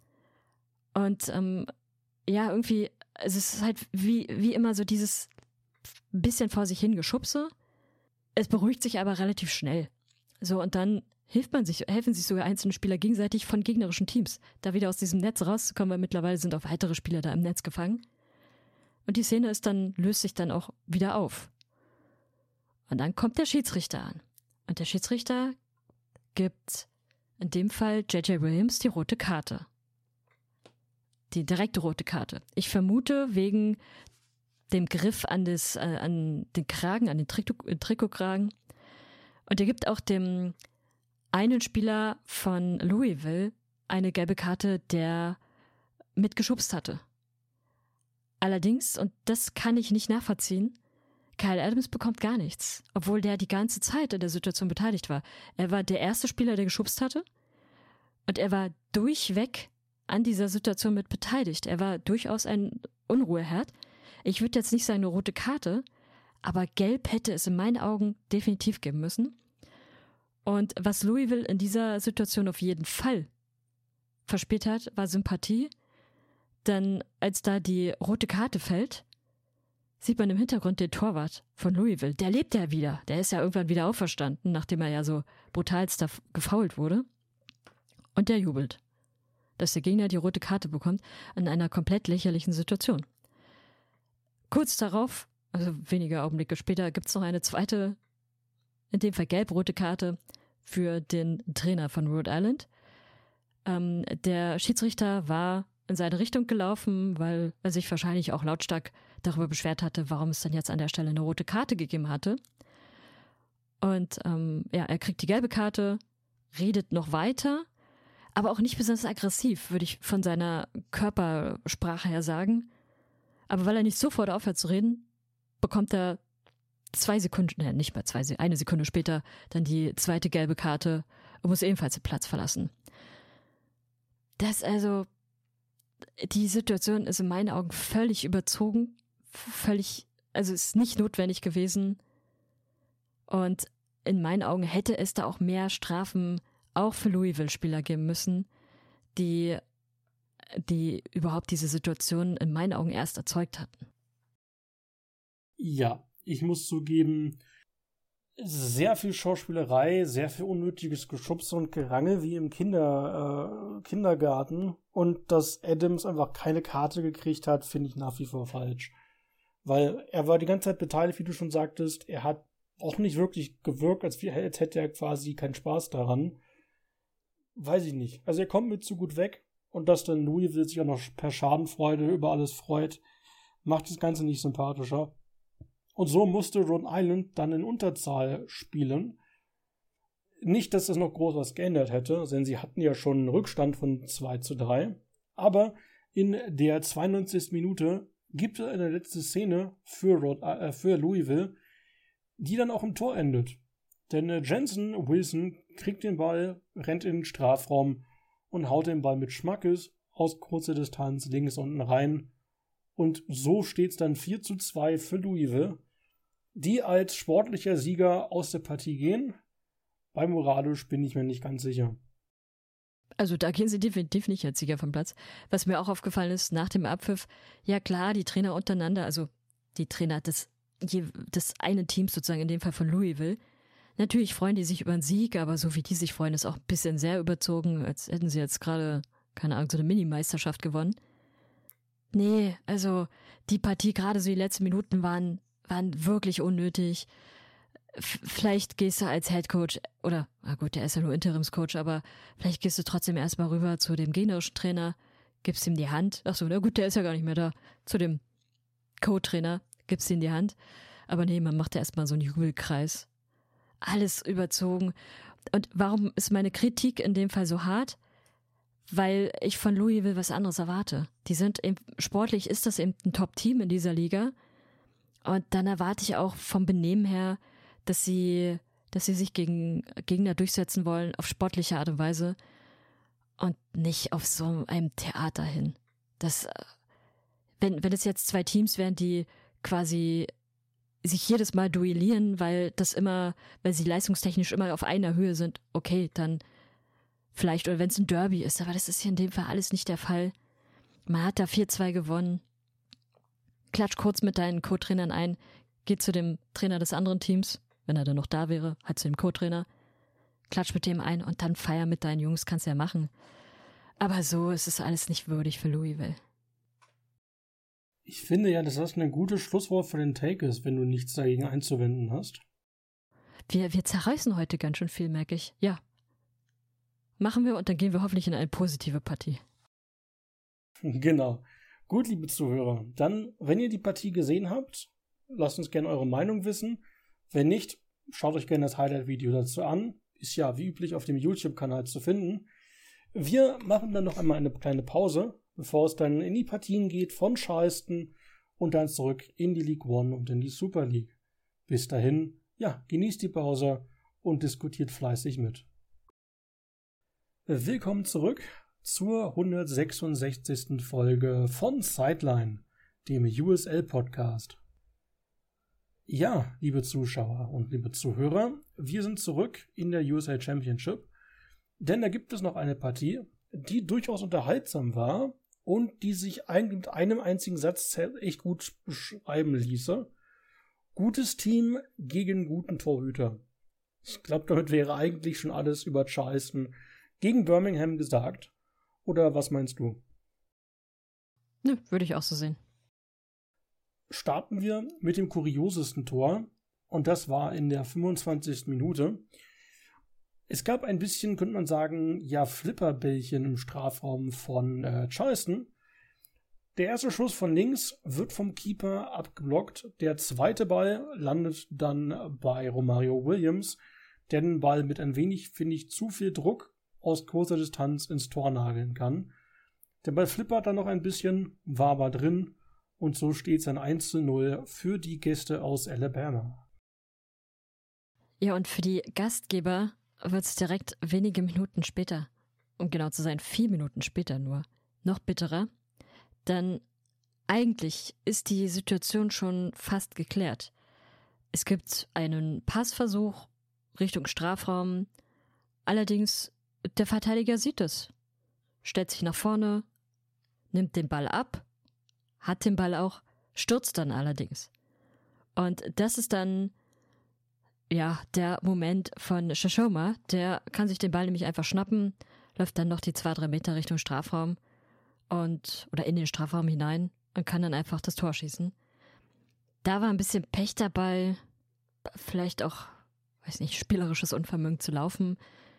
Und ähm, ja, irgendwie, es ist halt wie, wie immer so dieses bisschen vor sich hingeschubse. Es beruhigt sich aber relativ schnell. So, und dann hilft man sich, helfen sich sogar einzelne Spieler gegenseitig von gegnerischen Teams, da wieder aus diesem Netz rauszukommen, weil mittlerweile sind auch weitere Spieler da im Netz gefangen. Und die Szene ist dann, löst sich dann auch wieder auf. Und dann kommt der Schiedsrichter an. Und der Schiedsrichter gibt in dem Fall J J Williams die rote Karte. Die direkte rote Karte. Ich vermute wegen dem Griff an, das, äh, an den Kragen, an den Trikot, äh, Trikotkragen. Und er gibt auch dem einen Spieler von Louisville eine gelbe Karte, der mitgeschubst hatte. Allerdings, und das kann ich nicht nachvollziehen, Kyle Adams bekommt gar nichts, obwohl der die ganze Zeit in der Situation beteiligt war. Er war der erste Spieler, der geschubst hatte, und er war durchweg an dieser Situation mit beteiligt. Er war durchaus ein Unruheherd. Ich würde jetzt nicht sagen eine rote Karte, aber gelb hätte es in meinen Augen definitiv geben müssen. Und was Louisville in dieser Situation auf jeden Fall verspielt hat, war Sympathie. Denn als da die rote Karte fällt, sieht man im Hintergrund den Torwart von Louisville. Der lebt ja wieder. Der ist ja irgendwann wieder auferstanden, nachdem er ja so brutalst da gefoult wurde. Und der jubelt, dass der Gegner die rote Karte bekommt in einer komplett lächerlichen Situation. Kurz darauf, also wenige Augenblicke später, gibt es noch eine zweite, in dem Fall gelb-rote Karte für den Trainer von Rhode Island. Ähm, der Schiedsrichter war in seine Richtung gelaufen, weil er sich wahrscheinlich auch lautstark darüber beschwert hatte, warum es dann jetzt an der Stelle eine rote Karte gegeben hatte. Und ähm, ja, er kriegt die gelbe Karte, redet noch weiter, aber auch nicht besonders aggressiv, würde ich von seiner Körpersprache her sagen. Aber weil er nicht sofort aufhört zu reden, bekommt er zwei Sekunden, äh, nicht mal zwei, eine Sekunde später dann die zweite gelbe Karte und muss ebenfalls den Platz verlassen. Das also, die Situation ist in meinen Augen völlig überzogen, völlig, also ist nicht notwendig gewesen. Und in meinen Augen hätte es da auch mehr Strafen auch für Louisville-Spieler geben müssen, die, die überhaupt diese Situation in meinen Augen erst erzeugt hatten. Ja, ich muss zugeben, sehr viel Schauspielerei, sehr viel unnötiges Geschubse und Gerangel wie im Kinder, äh, Kindergarten. Und dass Adams einfach keine Karte gekriegt hat, finde ich nach wie vor falsch. Weil er war die ganze Zeit beteiligt, wie du schon sagtest. Er hat auch nicht wirklich gewirkt, als, als hätte er quasi keinen Spaß daran. Weiß ich nicht. Also er kommt mit zu gut weg. Und dass dann Louisville sich auch noch per Schadenfreude über alles freut, macht das Ganze nicht sympathischer. Und so musste Rhode Island dann in Unterzahl spielen. Nicht, dass das noch groß was geändert hätte, denn sie hatten ja schon einen Rückstand von zwei zu drei. Aber in der zweiundneunzigsten Minute gibt es eine letzte Szene für, Rhode, äh, für Louisville, die dann auch im Tor endet. Denn äh, Jensen Wilson kriegt den Ball, rennt in den Strafraum und haut den Ball mit Schmackes aus kurzer Distanz links unten rein. Und so steht es dann vier zu zwei für Louisville, die als sportlicher Sieger aus der Partie gehen. Bei moralisch bin ich mir nicht ganz sicher. Also da gehen sie definitiv nicht als Sieger vom Platz. Was mir auch aufgefallen ist, nach dem Abpfiff, ja klar, die Trainer untereinander, also die Trainer des, des einen Teams sozusagen, in dem Fall von Louisville, natürlich freuen die sich über einen Sieg, aber so wie die sich freuen, ist auch ein bisschen sehr überzogen, als hätten sie jetzt gerade, keine Ahnung, so eine Mini-Meisterschaft gewonnen. Nee, also die Partie, gerade so die letzten Minuten waren, waren wirklich unnötig. F- vielleicht gehst du als Headcoach, oder, na gut, der ist ja nur Interimscoach, aber vielleicht gehst du trotzdem erstmal rüber zu dem gegnerischen Trainer, gibst ihm die Hand. Achso, na gut, der ist ja gar nicht mehr da. Zu dem Co-Trainer, gibst ihm die Hand. Aber nee, man macht ja erstmal so einen Jubelkreis. Alles überzogen. Und warum ist meine Kritik in dem Fall so hart? Weil ich von Louisville was anderes erwarte. Die sind eben, sportlich ist das eben ein Top-Team in dieser Liga. Und dann erwarte ich auch vom Benehmen her, dass sie, dass sie sich gegen Gegner durchsetzen wollen auf sportliche Art und Weise und nicht auf so einem Theater hin. Das, wenn, wenn es jetzt zwei Teams wären, die quasi sich jedes Mal duellieren, weil das immer, weil sie leistungstechnisch immer auf einer Höhe sind, okay, dann vielleicht, oder wenn es ein Derby ist, aber das ist hier in dem Fall alles nicht der Fall. Man hat da vier zwei gewonnen. Klatsch kurz mit deinen Co-Trainern ein, geht zu dem Trainer des anderen Teams, wenn er dann noch da wäre, halt zu dem Co-Trainer, klatsch mit dem ein und dann feier mit deinen Jungs, kannst du ja machen. Aber so ist es alles nicht würdig für Louisville. Ich finde ja, dass das ein gutes Schlusswort für den Take ist, wenn du nichts dagegen einzuwenden hast. Wir, wir zerreißen heute ganz schön viel, merke ich. Ja. Machen wir und dann gehen wir hoffentlich in eine positive Partie. Genau. Gut, liebe Zuhörer, dann, wenn ihr die Partie gesehen habt, lasst uns gerne eure Meinung wissen. Wenn nicht, schaut euch gerne das Highlight-Video dazu an. Ist ja wie üblich auf dem YouTube-Kanal zu finden. Wir machen dann noch einmal eine kleine Pause, bevor es dann in die Partien geht von Charleston und dann zurück in die League One und in die Super League. Bis dahin, ja, genießt die Pause und diskutiert fleißig mit. Willkommen zurück zur hundertsechsundsechzigsten Folge von Sideline, dem U S L-Podcast. Ja, liebe Zuschauer und liebe Zuhörer, wir sind zurück in der U S L Championship, denn da gibt es noch eine Partie, die durchaus unterhaltsam war und die sich eigentlich mit einem einzigen Satz echt gut beschreiben ließe. Gutes Team gegen guten Torhüter. Ich glaube, damit wäre eigentlich schon alles über Charleston gegen Birmingham gesagt. Oder was meinst du? Nö, würde ich auch so sehen. Starten wir mit dem kuriosesten Tor. Und das war in der fünfundzwanzigsten Minute. Es gab ein bisschen, könnte man sagen, ja, Flipperbällchen im Strafraum von äh, Charleston. Der erste Schuss von links wird vom Keeper abgeblockt. Der zweite Ball landet dann bei Romario Williams, der den Ball mit ein wenig, finde ich, zu viel Druck aus kurzer Distanz ins Tor nageln kann. Der Ball flippert dann noch ein bisschen, war aber drin und so steht es ein eins zu null für die Gäste aus Alabama. Ja, und für die Gastgeber wird es direkt wenige Minuten später, um genau zu sein, vier Minuten später nur, noch bitterer. Denn eigentlich ist die Situation schon fast geklärt. Es gibt einen Passversuch Richtung Strafraum, allerdings der Verteidiger sieht es, stellt sich nach vorne, nimmt den Ball ab, hat den Ball auch, stürzt dann allerdings. Und das ist dann, ja, der Moment von Shashoma, der kann sich den Ball nämlich einfach schnappen, läuft dann noch die zwei, drei Meter Richtung Strafraum und, oder in den Strafraum hinein und kann dann einfach das Tor schießen. Da war ein bisschen Pech dabei, vielleicht auch, weiß nicht, spielerisches Unvermögen zu laufen.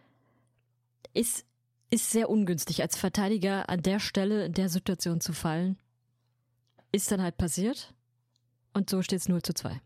Ist, ist sehr ungünstig, als Verteidiger an der Stelle in der Situation zu fallen. Ist dann halt passiert und so steht es null zu zwei.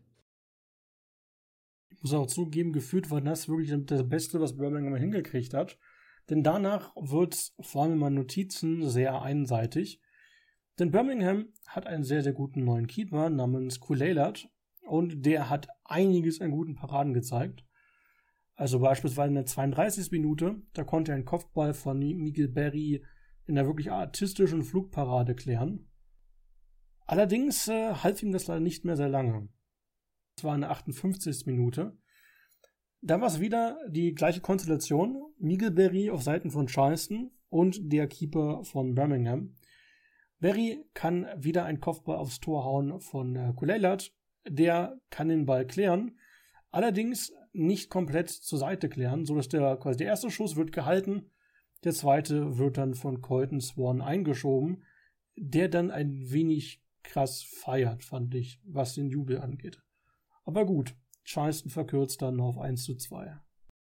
Ich muss auch zugeben, gefühlt war das wirklich das Beste, was Birmingham hingekriegt hat. Denn danach wird es, vor allem in meinen Notizen, sehr einseitig. Denn Birmingham hat einen sehr, sehr guten neuen Keeper namens Kuleilat und der hat einiges an guten Paraden gezeigt. Also beispielsweise in der zweiunddreißigsten Minute, da konnte er einen Kopfball von Miguel Berry in einer wirklich artistischen Flugparade klären. Allerdings äh, half ihm das leider nicht mehr sehr lange. Das war in der achtundfünfzigsten Minute. Da war es wieder die gleiche Konstellation. Miguel Berry auf Seiten von Charleston und der Keeper von Birmingham. Berry kann wieder einen Kopfball aufs Tor hauen von äh, Kuleilat. Der kann den Ball klären. Allerdings nicht komplett zur Seite klären, sodass der, quasi der erste Schuss wird gehalten, der zweite wird dann von Colton Swan eingeschoben, der dann ein wenig krass feiert, fand ich, was den Jubel angeht. Aber gut, Charleston verkürzt dann auf eins zu zwei.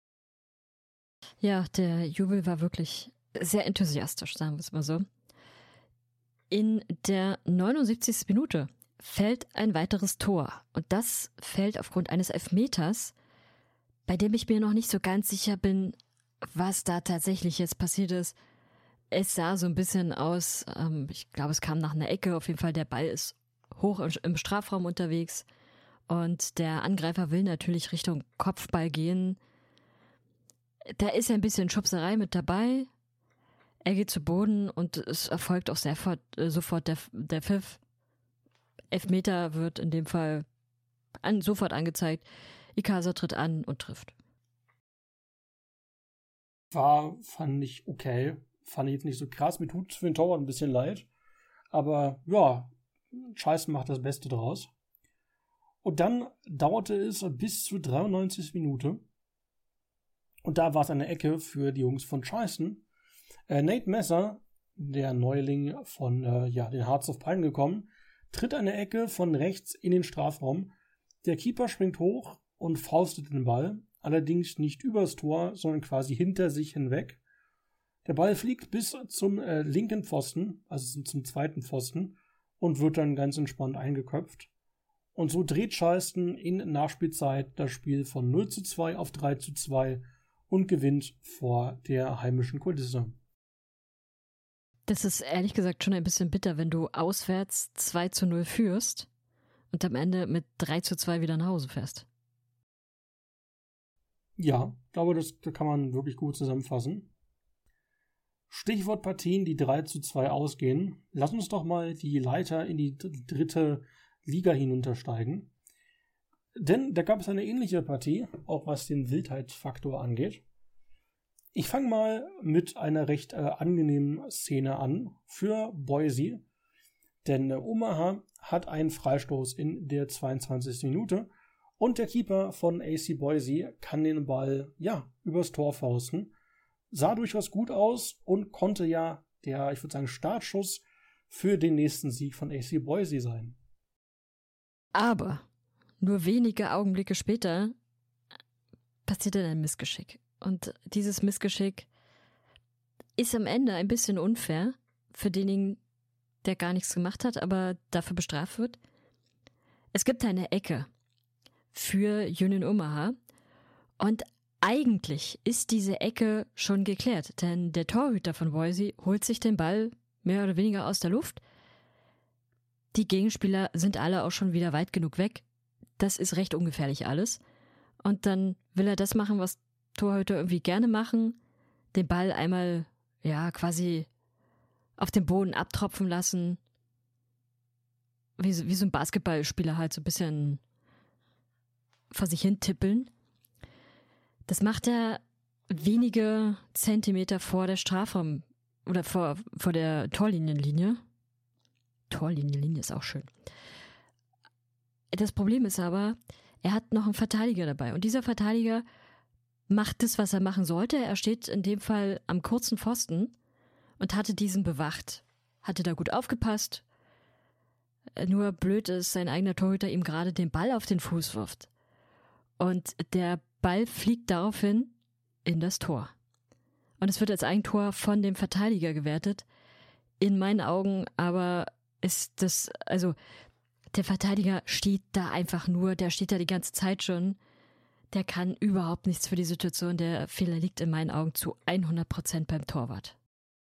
Ja, der Jubel war wirklich sehr enthusiastisch, sagen wir es mal so. In der neunundsiebzigsten Minute fällt ein weiteres Tor. Und das fällt aufgrund eines Elfmeters, bei dem ich mir noch nicht so ganz sicher bin, was da tatsächlich jetzt passiert ist. Es sah so ein bisschen aus, ähm, ich glaube, es kam nach einer Ecke, auf jeden Fall der Ball ist hoch im, im Strafraum unterwegs und der Angreifer will natürlich Richtung Kopfball gehen. Da ist ein bisschen Schubserei mit dabei. Er geht zu Boden und es erfolgt auch sehr fort, äh, sofort der, der Pfiff. Elfmeter wird in dem Fall an, sofort angezeigt. Icaza tritt an und trifft. War, fand ich okay. Fand ich jetzt nicht so krass. Mir tut es für den Torwart ein bisschen leid. Aber ja, Scheiß macht das Beste draus. Und dann dauerte es bis zur dreiundneunzigsten Minute. Und da war es eine Ecke für die Jungs von Charleston. Äh, Nate Messer, der Neuling von äh, ja, den Hearts of Pine gekommen, tritt eine Ecke von rechts in den Strafraum. Der Keeper springt hoch und faustet den Ball. Allerdings nicht übers Tor, sondern quasi hinter sich hinweg. Der Ball fliegt bis zum äh, linken Pfosten, also zum zweiten Pfosten, und wird dann ganz entspannt eingeköpft. Und so dreht Charleston in Nachspielzeit das Spiel von null zu zwei auf drei zu zwei und gewinnt vor der heimischen Kulisse. Das ist ehrlich gesagt schon ein bisschen bitter, wenn du auswärts zwei zu null führst und am Ende mit drei zu zwei wieder nach Hause fährst. Ja, ich glaube, das, das kann man wirklich gut zusammenfassen. Stichwort Partien, die drei zu zwei ausgehen. Lass uns doch mal die Leiter in die dritte Liga hinuntersteigen. Denn da gab es eine ähnliche Partie, auch was den Wildheitsfaktor angeht. Ich fange mal mit einer recht äh, angenehmen Szene an für Boise. Denn äh, Omaha hat einen Freistoß in der zweiundzwanzigsten Minute und der Keeper von A C Boise kann den Ball ja übers Tor fausten. Sah durchaus gut aus und konnte ja der, ich würde sagen, Startschuss für den nächsten Sieg von A C Boise sein. Aber nur wenige Augenblicke später passierte ein Missgeschick. Und dieses Missgeschick ist am Ende ein bisschen unfair für denjenigen, der gar nichts gemacht hat, aber dafür bestraft wird. Es gibt eine Ecke für Union Omaha und eigentlich ist diese Ecke schon geklärt, denn der Torhüter von Boise holt sich den Ball mehr oder weniger aus der Luft. Die Gegenspieler sind alle auch schon wieder weit genug weg. Das ist recht ungefährlich alles. Und dann will er das machen, was Torhüter irgendwie gerne machen, den Ball einmal, ja, quasi auf den Boden abtropfen lassen. Wie, wie so ein Basketballspieler halt so ein bisschen vor sich hin tippeln. Das macht er wenige Zentimeter vor der Strafraum oder vor, vor der Torlinienlinie. Torlinienlinie ist auch schön. Das Problem ist aber, er hat noch einen Verteidiger dabei und dieser Verteidiger macht das, was er machen sollte. Er steht in dem Fall am kurzen Pfosten und hatte diesen bewacht. Hatte da gut aufgepasst. Nur blöd ist, sein eigener Torhüter ihm gerade den Ball auf den Fuß wirft. Und der Ball fliegt daraufhin in das Tor. Und es wird als Eigentor von dem Verteidiger gewertet. In meinen Augen aber ist das, also der Verteidiger steht da einfach nur, der steht da die ganze Zeit schon. Der kann überhaupt nichts für die Situation. Der Fehler liegt in meinen Augen zu hundert Prozent beim Torwart.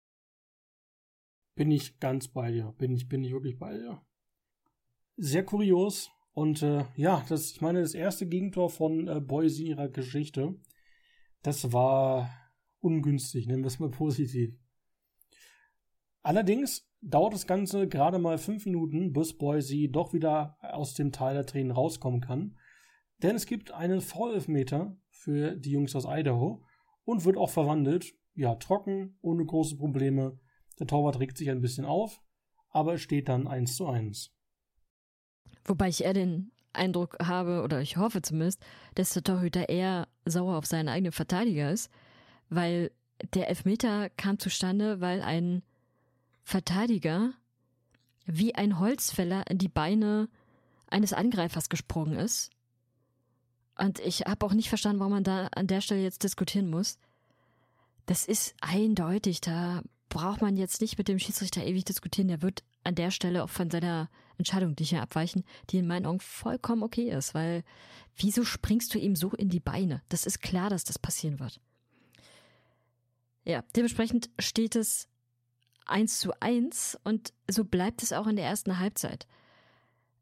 Bin ich ganz bei dir. Bin ich, bin ich wirklich bei dir. Sehr kurios. Und äh, ja, das, ich meine, das erste Gegentor von äh, Boise in ihrer Geschichte, das war ungünstig, nennen wir es mal positiv. Allerdings dauert das Ganze gerade mal fünf Minuten, bis Boise doch wieder aus dem Tal der Tränen rauskommen kann. Denn es gibt einen Foul-Elfmeter für die Jungs aus Idaho und wird auch verwandelt. Ja, trocken, ohne große Probleme. Der Torwart regt sich ein bisschen auf, aber es steht dann eins zu eins. Wobei ich eher den Eindruck habe, oder ich hoffe zumindest, dass der Torhüter eher sauer auf seinen eigenen Verteidiger ist, weil der Elfmeter kam zustande, weil ein Verteidiger wie ein Holzfäller in die Beine eines Angreifers gesprungen ist. Und ich habe auch nicht verstanden, warum man da an der Stelle jetzt diskutieren muss. Das ist eindeutig, da braucht man jetzt nicht mit dem Schiedsrichter ewig diskutieren. Der wird an der Stelle auch von seiner Entscheidung nicht mehr abweichen, die in meinen Augen vollkommen okay ist, weil wieso springst du ihm so in die Beine? Das ist klar, dass das passieren wird. Ja, dementsprechend steht es eins zu eins und so bleibt es auch in der ersten Halbzeit.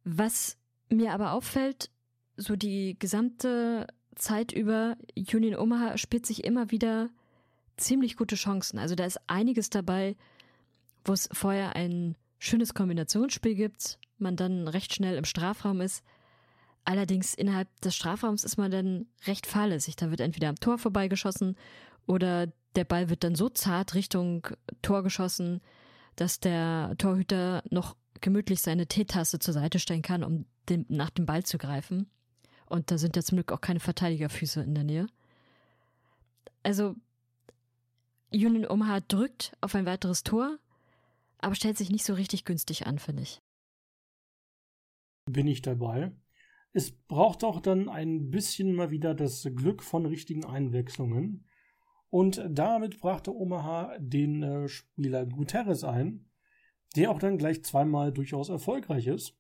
Was mir aber auffällt, so die gesamte Zeit über, Union Omaha spielt sich immer wieder ziemlich gute Chancen. Also da ist einiges dabei, wo es vorher ein schönes Kombinationsspiel gibt, man dann recht schnell im Strafraum ist. Allerdings innerhalb des Strafraums ist man dann recht fahrlässig. Da wird entweder am Tor vorbeigeschossen oder der Ball wird dann so zart Richtung Tor geschossen, dass der Torhüter noch gemütlich seine Teetasse zur Seite stellen kann, um den, nach dem Ball zu greifen. Und da sind ja zum Glück auch keine Verteidigerfüße in der Nähe. Also Union Omaha drückt auf ein weiteres Tor, aber stellt sich nicht so richtig günstig an, finde ich. Bin ich dabei. Es braucht auch dann ein bisschen mal wieder das Glück von richtigen Einwechslungen. Und damit brachte Omaha den äh, Spieler Gutierrez ein, der auch dann gleich zweimal durchaus erfolgreich ist.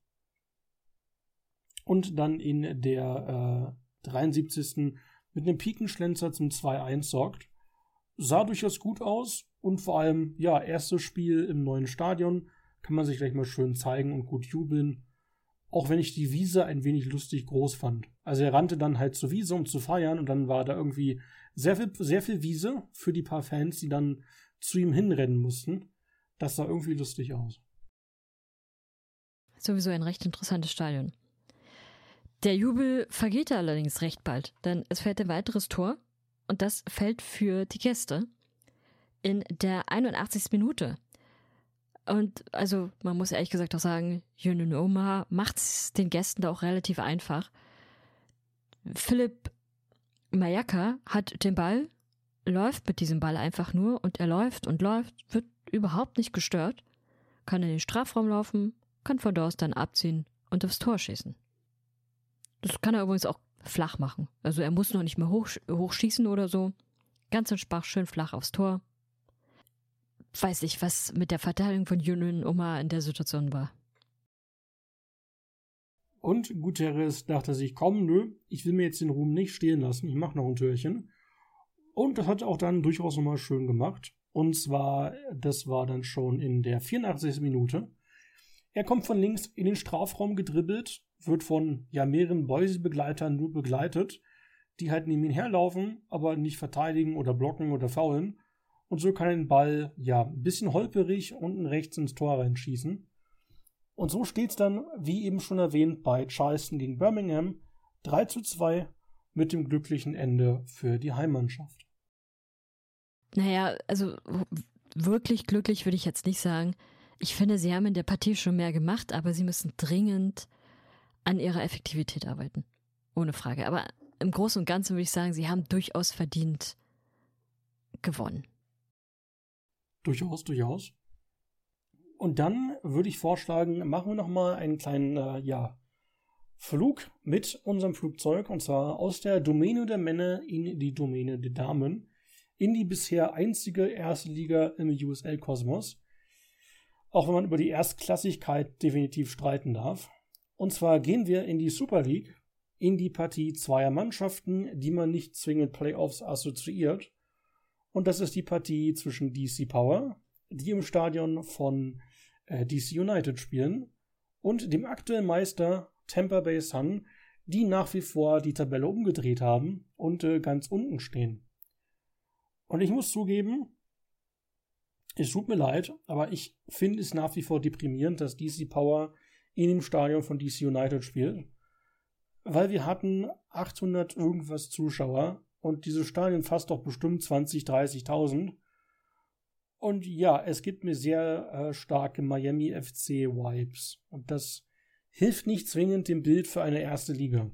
Und dann in der äh, dreiundsiebzigsten mit einem Pikenschlenzer zum zwei eins sorgt. Sah durchaus gut aus und vor allem, ja, erstes Spiel im neuen Stadion, kann man sich gleich mal schön zeigen und gut jubeln. Auch wenn ich die Wiese ein wenig lustig groß fand. Also er rannte dann halt zur Wiese, um zu feiern, und dann war da irgendwie sehr viel, sehr viel Wiese für die paar Fans, die dann zu ihm hinrennen mussten. Das sah irgendwie lustig aus. Sowieso ein recht interessantes Stadion. Der Jubel vergeht allerdings recht bald, denn es fällt ein weiteres Tor und das fällt für die Gäste in der einundachtzigsten Minute. Und also man muss ehrlich gesagt auch sagen, Union Omaha macht es den Gästen da auch relativ einfach. Philipp Mayaka hat den Ball, läuft mit diesem Ball einfach nur und er läuft und läuft, wird überhaupt nicht gestört, kann in den Strafraum laufen, kann von dort aus dann abziehen und aufs Tor schießen. Das kann er übrigens auch flach machen. Also er muss noch nicht mehr hoch, hochschießen oder so. Ganz entspannt, schön flach aufs Tor. Weiß ich, was mit der Verteidigung von Union Omaha in der Situation war. Und Gutierrez dachte sich, komm, nö, ich will mir jetzt den Ruhm nicht stehlen lassen, ich mache noch ein Türchen. Und das hat er auch dann durchaus nochmal schön gemacht. Und zwar, das war dann schon in der vierundachtzigsten Minute. Er kommt von links in den Strafraum gedribbelt, wird von ja mehreren Boise-Begleitern nur begleitet, die halt neben ihn herlaufen, aber nicht verteidigen oder blocken oder faulen. Und so kann er den Ball ja ein bisschen holperig unten rechts ins Tor reinschießen. Und so steht es dann, wie eben schon erwähnt, bei Charleston gegen Birmingham drei zu zwei mit dem glücklichen Ende für die Heimmannschaft. Naja, also wirklich glücklich würde ich jetzt nicht sagen. Ich finde, sie haben in der Partie schon mehr gemacht, aber sie müssen dringend an ihrer Effektivität arbeiten. Ohne Frage. Aber im Großen und Ganzen würde ich sagen, sie haben durchaus verdient gewonnen. Durchaus, durchaus. Und dann würde ich vorschlagen, machen wir nochmal einen kleinen äh, ja, Flug mit unserem Flugzeug, und zwar aus der Domäne der Männer in die Domäne der Damen, in die bisher einzige erste Liga im U S L-Kosmos. Auch wenn man über die Erstklassigkeit definitiv streiten darf. Und zwar gehen wir in die Super League, in die Partie zweier Mannschaften, die man nicht zwingend Playoffs assoziiert. Und das ist die Partie zwischen D C Power, die im Stadion von äh, D C United spielen, und dem aktuellen Meister Tampa Bay Sun, die nach wie vor die Tabelle umgedreht haben und äh, ganz unten stehen. Und ich muss zugeben, es tut mir leid, aber ich finde es nach wie vor deprimierend, dass D C Power in dem Stadion von D C United spielt, weil wir hatten achthundert irgendwas Zuschauer und dieses Stadion fasst doch bestimmt zwanzig, dreißigtausend. Und ja, es gibt mir sehr äh, starke Miami F C-Vibes. Und das hilft nicht zwingend dem Bild für eine erste Liga.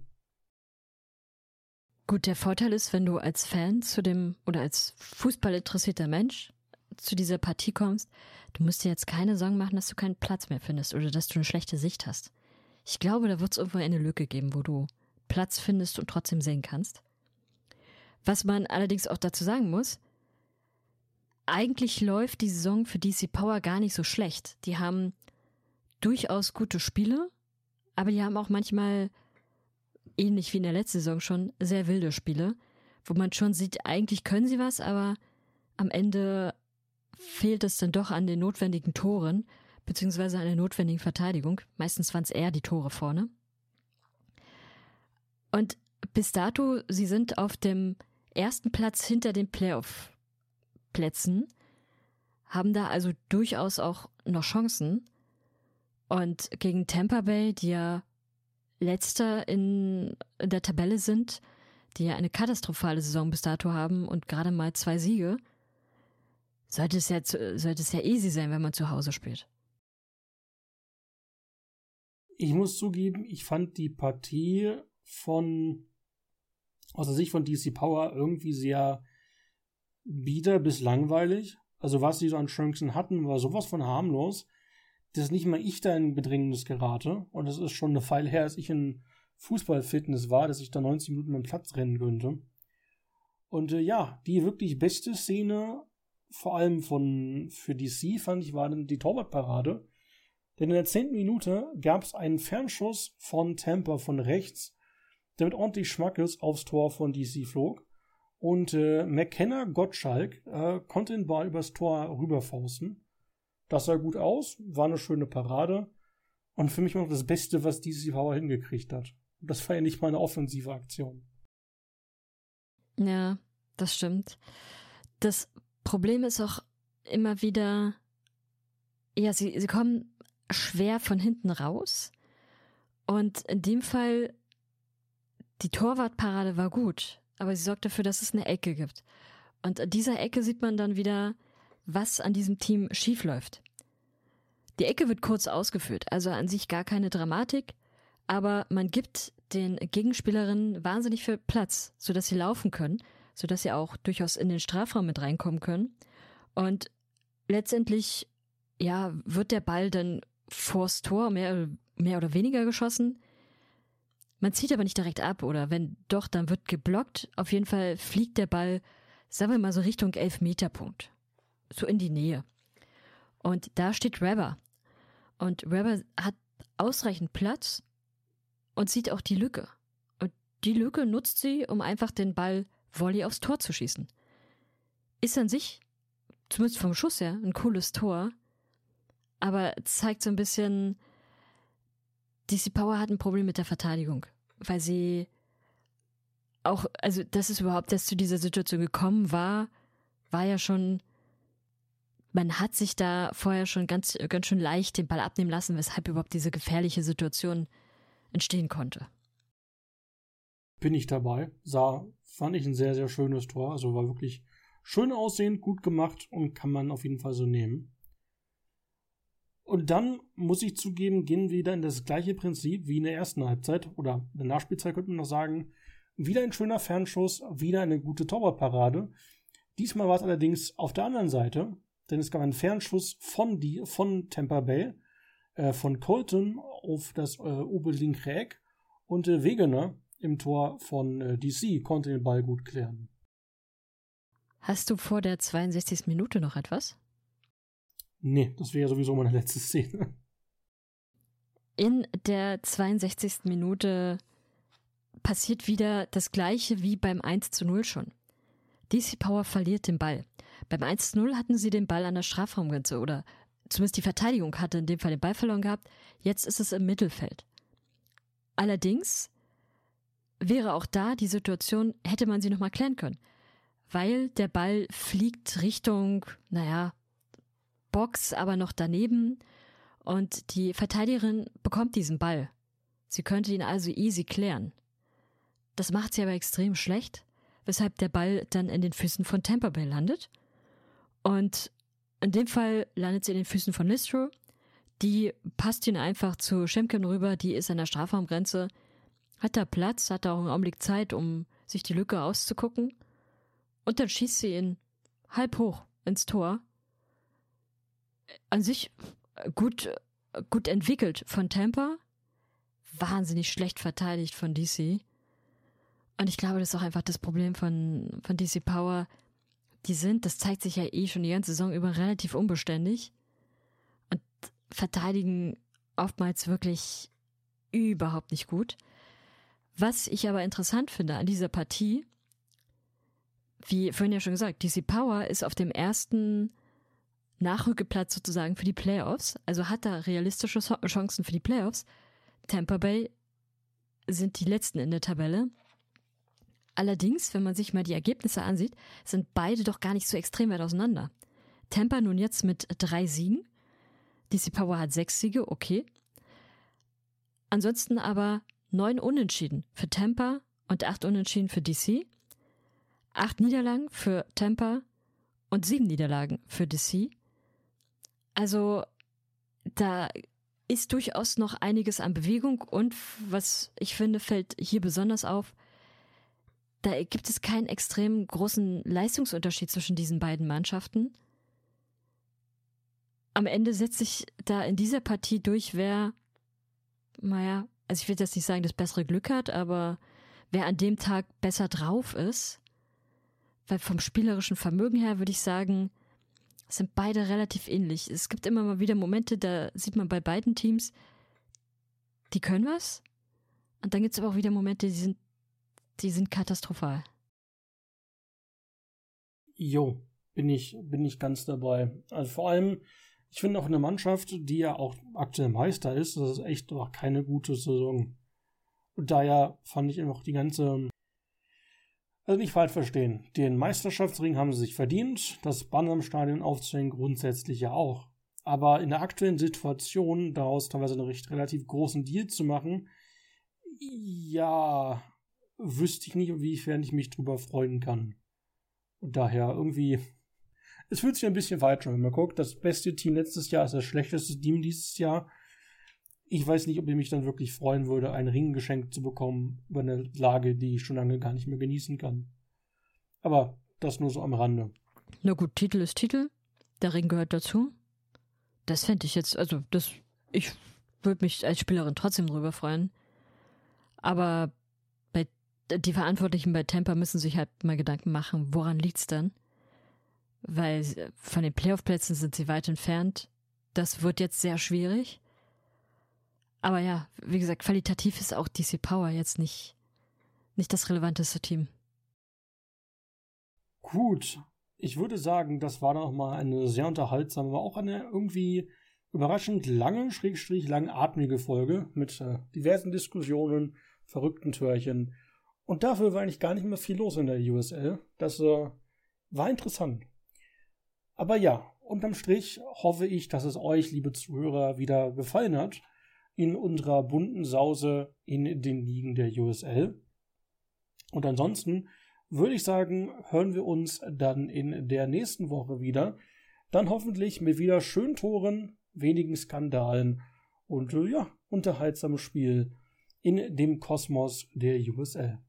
Gut, der Vorteil ist, wenn du als Fan zu dem, oder als fußballinteressierter Mensch zu dieser Partie kommst, du musst dir jetzt keine Sorgen machen, dass du keinen Platz mehr findest oder dass du eine schlechte Sicht hast. Ich glaube, da wird es irgendwo eine Lücke geben, wo du Platz findest und trotzdem sehen kannst. Was man allerdings auch dazu sagen muss, eigentlich läuft die Saison für D C Power gar nicht so schlecht. Die haben durchaus gute Spiele, aber die haben auch manchmal, ähnlich wie in der letzten Saison schon, sehr wilde Spiele, wo man schon sieht, eigentlich können sie was, aber am Ende fehlt es dann doch an den notwendigen Toren, beziehungsweise einer notwendigen Verteidigung. Meistens waren es eher die Tore vorne. Und bis dato, sie sind auf dem ersten Platz hinter den Playoff-Plätzen, haben da also durchaus auch noch Chancen. Und gegen Tampa Bay, die ja Letzter in der Tabelle sind, die ja eine katastrophale Saison bis dato haben und gerade mal zwei Siege, sollte es ja, sollte es ja easy sein, wenn man zu Hause spielt. Ich muss zugeben, ich fand die Partie von aus der Sicht von D C Power irgendwie sehr bieder bis langweilig. Also was sie so an Chancen hatten, war sowas von harmlos, dass nicht mal ich da in Bedrängnis gerate. Und das ist schon eine Weile her, als ich in Fußballfitness war, dass ich da neunzig Minuten am Platz rennen könnte. Und äh, ja, die wirklich beste Szene, vor allem von für D C, fand ich, war dann die Torwartparade. Denn in der zehnten Minute gab es einen Fernschuss von Tampa von rechts, der mit ordentlich Schmackes aufs Tor von D C flog. Und äh, McKenna Gottschalk äh, konnte den Ball übers Tor rüberfausten. Das sah gut aus, war eine schöne Parade. Und für mich noch das Beste, was D C Power hingekriegt hat. Das war ja nicht mal eine offensive Aktion. Ja, das stimmt. Das Problem ist auch immer wieder, ja, sie, sie kommen schwer von hinten raus. Und in dem Fall, die Torwartparade war gut, aber sie sorgt dafür, dass es eine Ecke gibt. Und an dieser Ecke sieht man dann wieder, was an diesem Team schief läuft. Die Ecke wird kurz ausgeführt, also an sich gar keine Dramatik, aber man gibt den Gegenspielerinnen wahnsinnig viel Platz, sodass sie laufen können, sodass sie auch durchaus in den Strafraum mit reinkommen können. Und letztendlich, ja, wird der Ball dann vors Tor mehr, mehr oder weniger geschossen. Man zieht aber nicht direkt ab, oder wenn doch, dann wird geblockt. Auf jeden Fall fliegt der Ball, sagen wir mal so Richtung Elfmeterpunkt. So in die Nähe. Und da steht Weber. Und Weber hat ausreichend Platz und sieht auch die Lücke. Und die Lücke nutzt sie, um einfach den Ball Volley aufs Tor zu schießen. Ist an sich, zumindest vom Schuss her, ein cooles Tor, aber zeigt so ein bisschen, D C Power hat ein Problem mit der Verteidigung, weil sie auch, also dass es überhaupt erst zu dieser Situation gekommen war, war ja schon, man hat sich da vorher schon ganz, ganz schön leicht den Ball abnehmen lassen, weshalb überhaupt diese gefährliche Situation entstehen konnte. Bin ich dabei. Sah, fand ich ein sehr, sehr schönes Tor. Also war wirklich schön aussehend, gut gemacht und kann man auf jeden Fall so nehmen. Und dann, muss ich zugeben, gehen wir wieder in das gleiche Prinzip wie in der ersten Halbzeit oder in der Nachspielzeit könnte man noch sagen, wieder ein schöner Fernschuss, wieder eine gute Torwartparade. Diesmal war es allerdings auf der anderen Seite, denn es gab einen Fernschuss von, die, von Tampa Bay, äh, von Colton auf das äh, oberlinke Eck und äh, Wegener im Tor von äh, D C konnte den Ball gut klären. Hast du vor der zweiundsechzigsten Minute noch etwas? Nee, das wäre sowieso meine letzte Szene. In der zweiundsechzigsten Minute passiert wieder das Gleiche wie beim eins zu null schon. D C Power verliert den Ball. Beim eins zu null hatten sie den Ball an der Strafraumgrenze oder zumindest die Verteidigung hatte in dem Fall den Ball verloren gehabt. Jetzt ist es im Mittelfeld. Allerdings wäre auch da die Situation, hätte man sie nochmal klären können. Weil der Ball fliegt Richtung, naja, Box, aber noch daneben und die Verteidigerin bekommt diesen Ball. Sie könnte ihn also easy klären. Das macht sie aber extrem schlecht, weshalb der Ball dann in den Füßen von Tampa Bay landet. Und in dem Fall landet sie in den Füßen von Listro. Die passt ihn einfach zu Schemken rüber, die ist an der Strafraumgrenze, hat da Platz, hat da auch einen Augenblick Zeit, um sich die Lücke auszugucken. Und dann schießt sie ihn halb hoch ins Tor. An sich gut, gut entwickelt von Tampa, wahnsinnig schlecht verteidigt von D C. Und ich glaube, das ist auch einfach das Problem von, von D C Power. Die sind, das zeigt sich ja eh schon die ganze Saison über, relativ unbeständig und verteidigen oftmals wirklich überhaupt nicht gut. Was ich aber interessant finde an dieser Partie, wie vorhin ja schon gesagt, D C Power ist auf dem ersten Nachrückeplatz sozusagen für die Playoffs, also hat da realistische Chancen für die Playoffs. Tampa Bay sind die Letzten in der Tabelle. Allerdings, wenn man sich mal die Ergebnisse ansieht, sind beide doch gar nicht so extrem weit auseinander. Tampa nun jetzt mit drei Siegen. D C Power hat sechs Siege, okay. Ansonsten aber neun Unentschieden für Tampa und acht Unentschieden für D C. Acht Niederlagen für Tampa und sieben Niederlagen für D C. Also da ist durchaus noch einiges an Bewegung und was ich finde, fällt hier besonders auf, da gibt es keinen extrem großen Leistungsunterschied zwischen diesen beiden Mannschaften. Am Ende setzt sich da in dieser Partie durch, wer, naja, also ich will jetzt nicht sagen, das bessere Glück hat, aber wer an dem Tag besser drauf ist. Weil vom spielerischen Vermögen her würde ich sagen, sind beide relativ ähnlich. Es gibt immer mal wieder Momente, da sieht man bei beiden Teams, die können was. Und dann gibt es aber auch wieder Momente, die sind, die sind katastrophal. Jo, bin ich, bin ich ganz dabei. Also vor allem, ich finde auch eine Mannschaft, die ja auch aktuell Meister ist, das ist echt auch keine gute Saison. Und daher fand ich auch die ganze, also nicht falsch verstehen, den Meisterschaftsring haben sie sich verdient, das Banner im Stadion aufzuhängen grundsätzlich ja auch. Aber in der aktuellen Situation, daraus teilweise einen recht relativ großen Deal zu machen, ja, wüsste ich nicht, inwiefern ich mich drüber freuen kann. Und daher irgendwie, es fühlt sich ein bisschen falsch an, wenn man guckt, das beste Team letztes Jahr ist das schlechteste Team dieses Jahr. Ich weiß nicht, ob ich mich dann wirklich freuen würde, einen Ring geschenkt zu bekommen über eine Lage, die ich schon lange gar nicht mehr genießen kann. Aber das nur so am Rande. Na gut, Titel ist Titel. Der Ring gehört dazu. Das fände ich jetzt, also das, ich würde mich als Spielerin trotzdem drüber freuen. Aber bei, die Verantwortlichen bei Tampa müssen sich halt mal Gedanken machen, woran liegt's denn? Weil von den Playoff-Plätzen sind sie weit entfernt. Das wird jetzt sehr schwierig. Aber ja, wie gesagt, qualitativ ist auch D C Power jetzt nicht, nicht das relevanteste Team. Gut, ich würde sagen, das war noch mal eine sehr unterhaltsame, aber auch eine irgendwie überraschend lange, schrägstrich langatmige Folge mit äh, diversen Diskussionen, verrückten Törchen. Und dafür war eigentlich gar nicht mehr viel los in der U S L. Das äh, war interessant. Aber ja, unterm Strich hoffe ich, dass es euch, liebe Zuhörer, wieder gefallen hat in unserer bunten Sause in den Ligen der U S L. Und ansonsten würde ich sagen, hören wir uns dann in der nächsten Woche wieder. Dann hoffentlich mit wieder schönen Toren, wenigen Skandalen und äh, ja, unterhaltsames Spiel in dem Kosmos der U S L.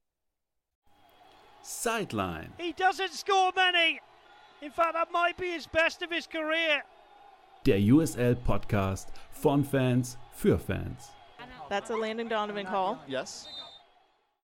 Sideline. He doesn't score many. In fact, that might be his best of his career. Der U S L-Podcast von Fans für Fans. That's a Landon Donovan call. Yes.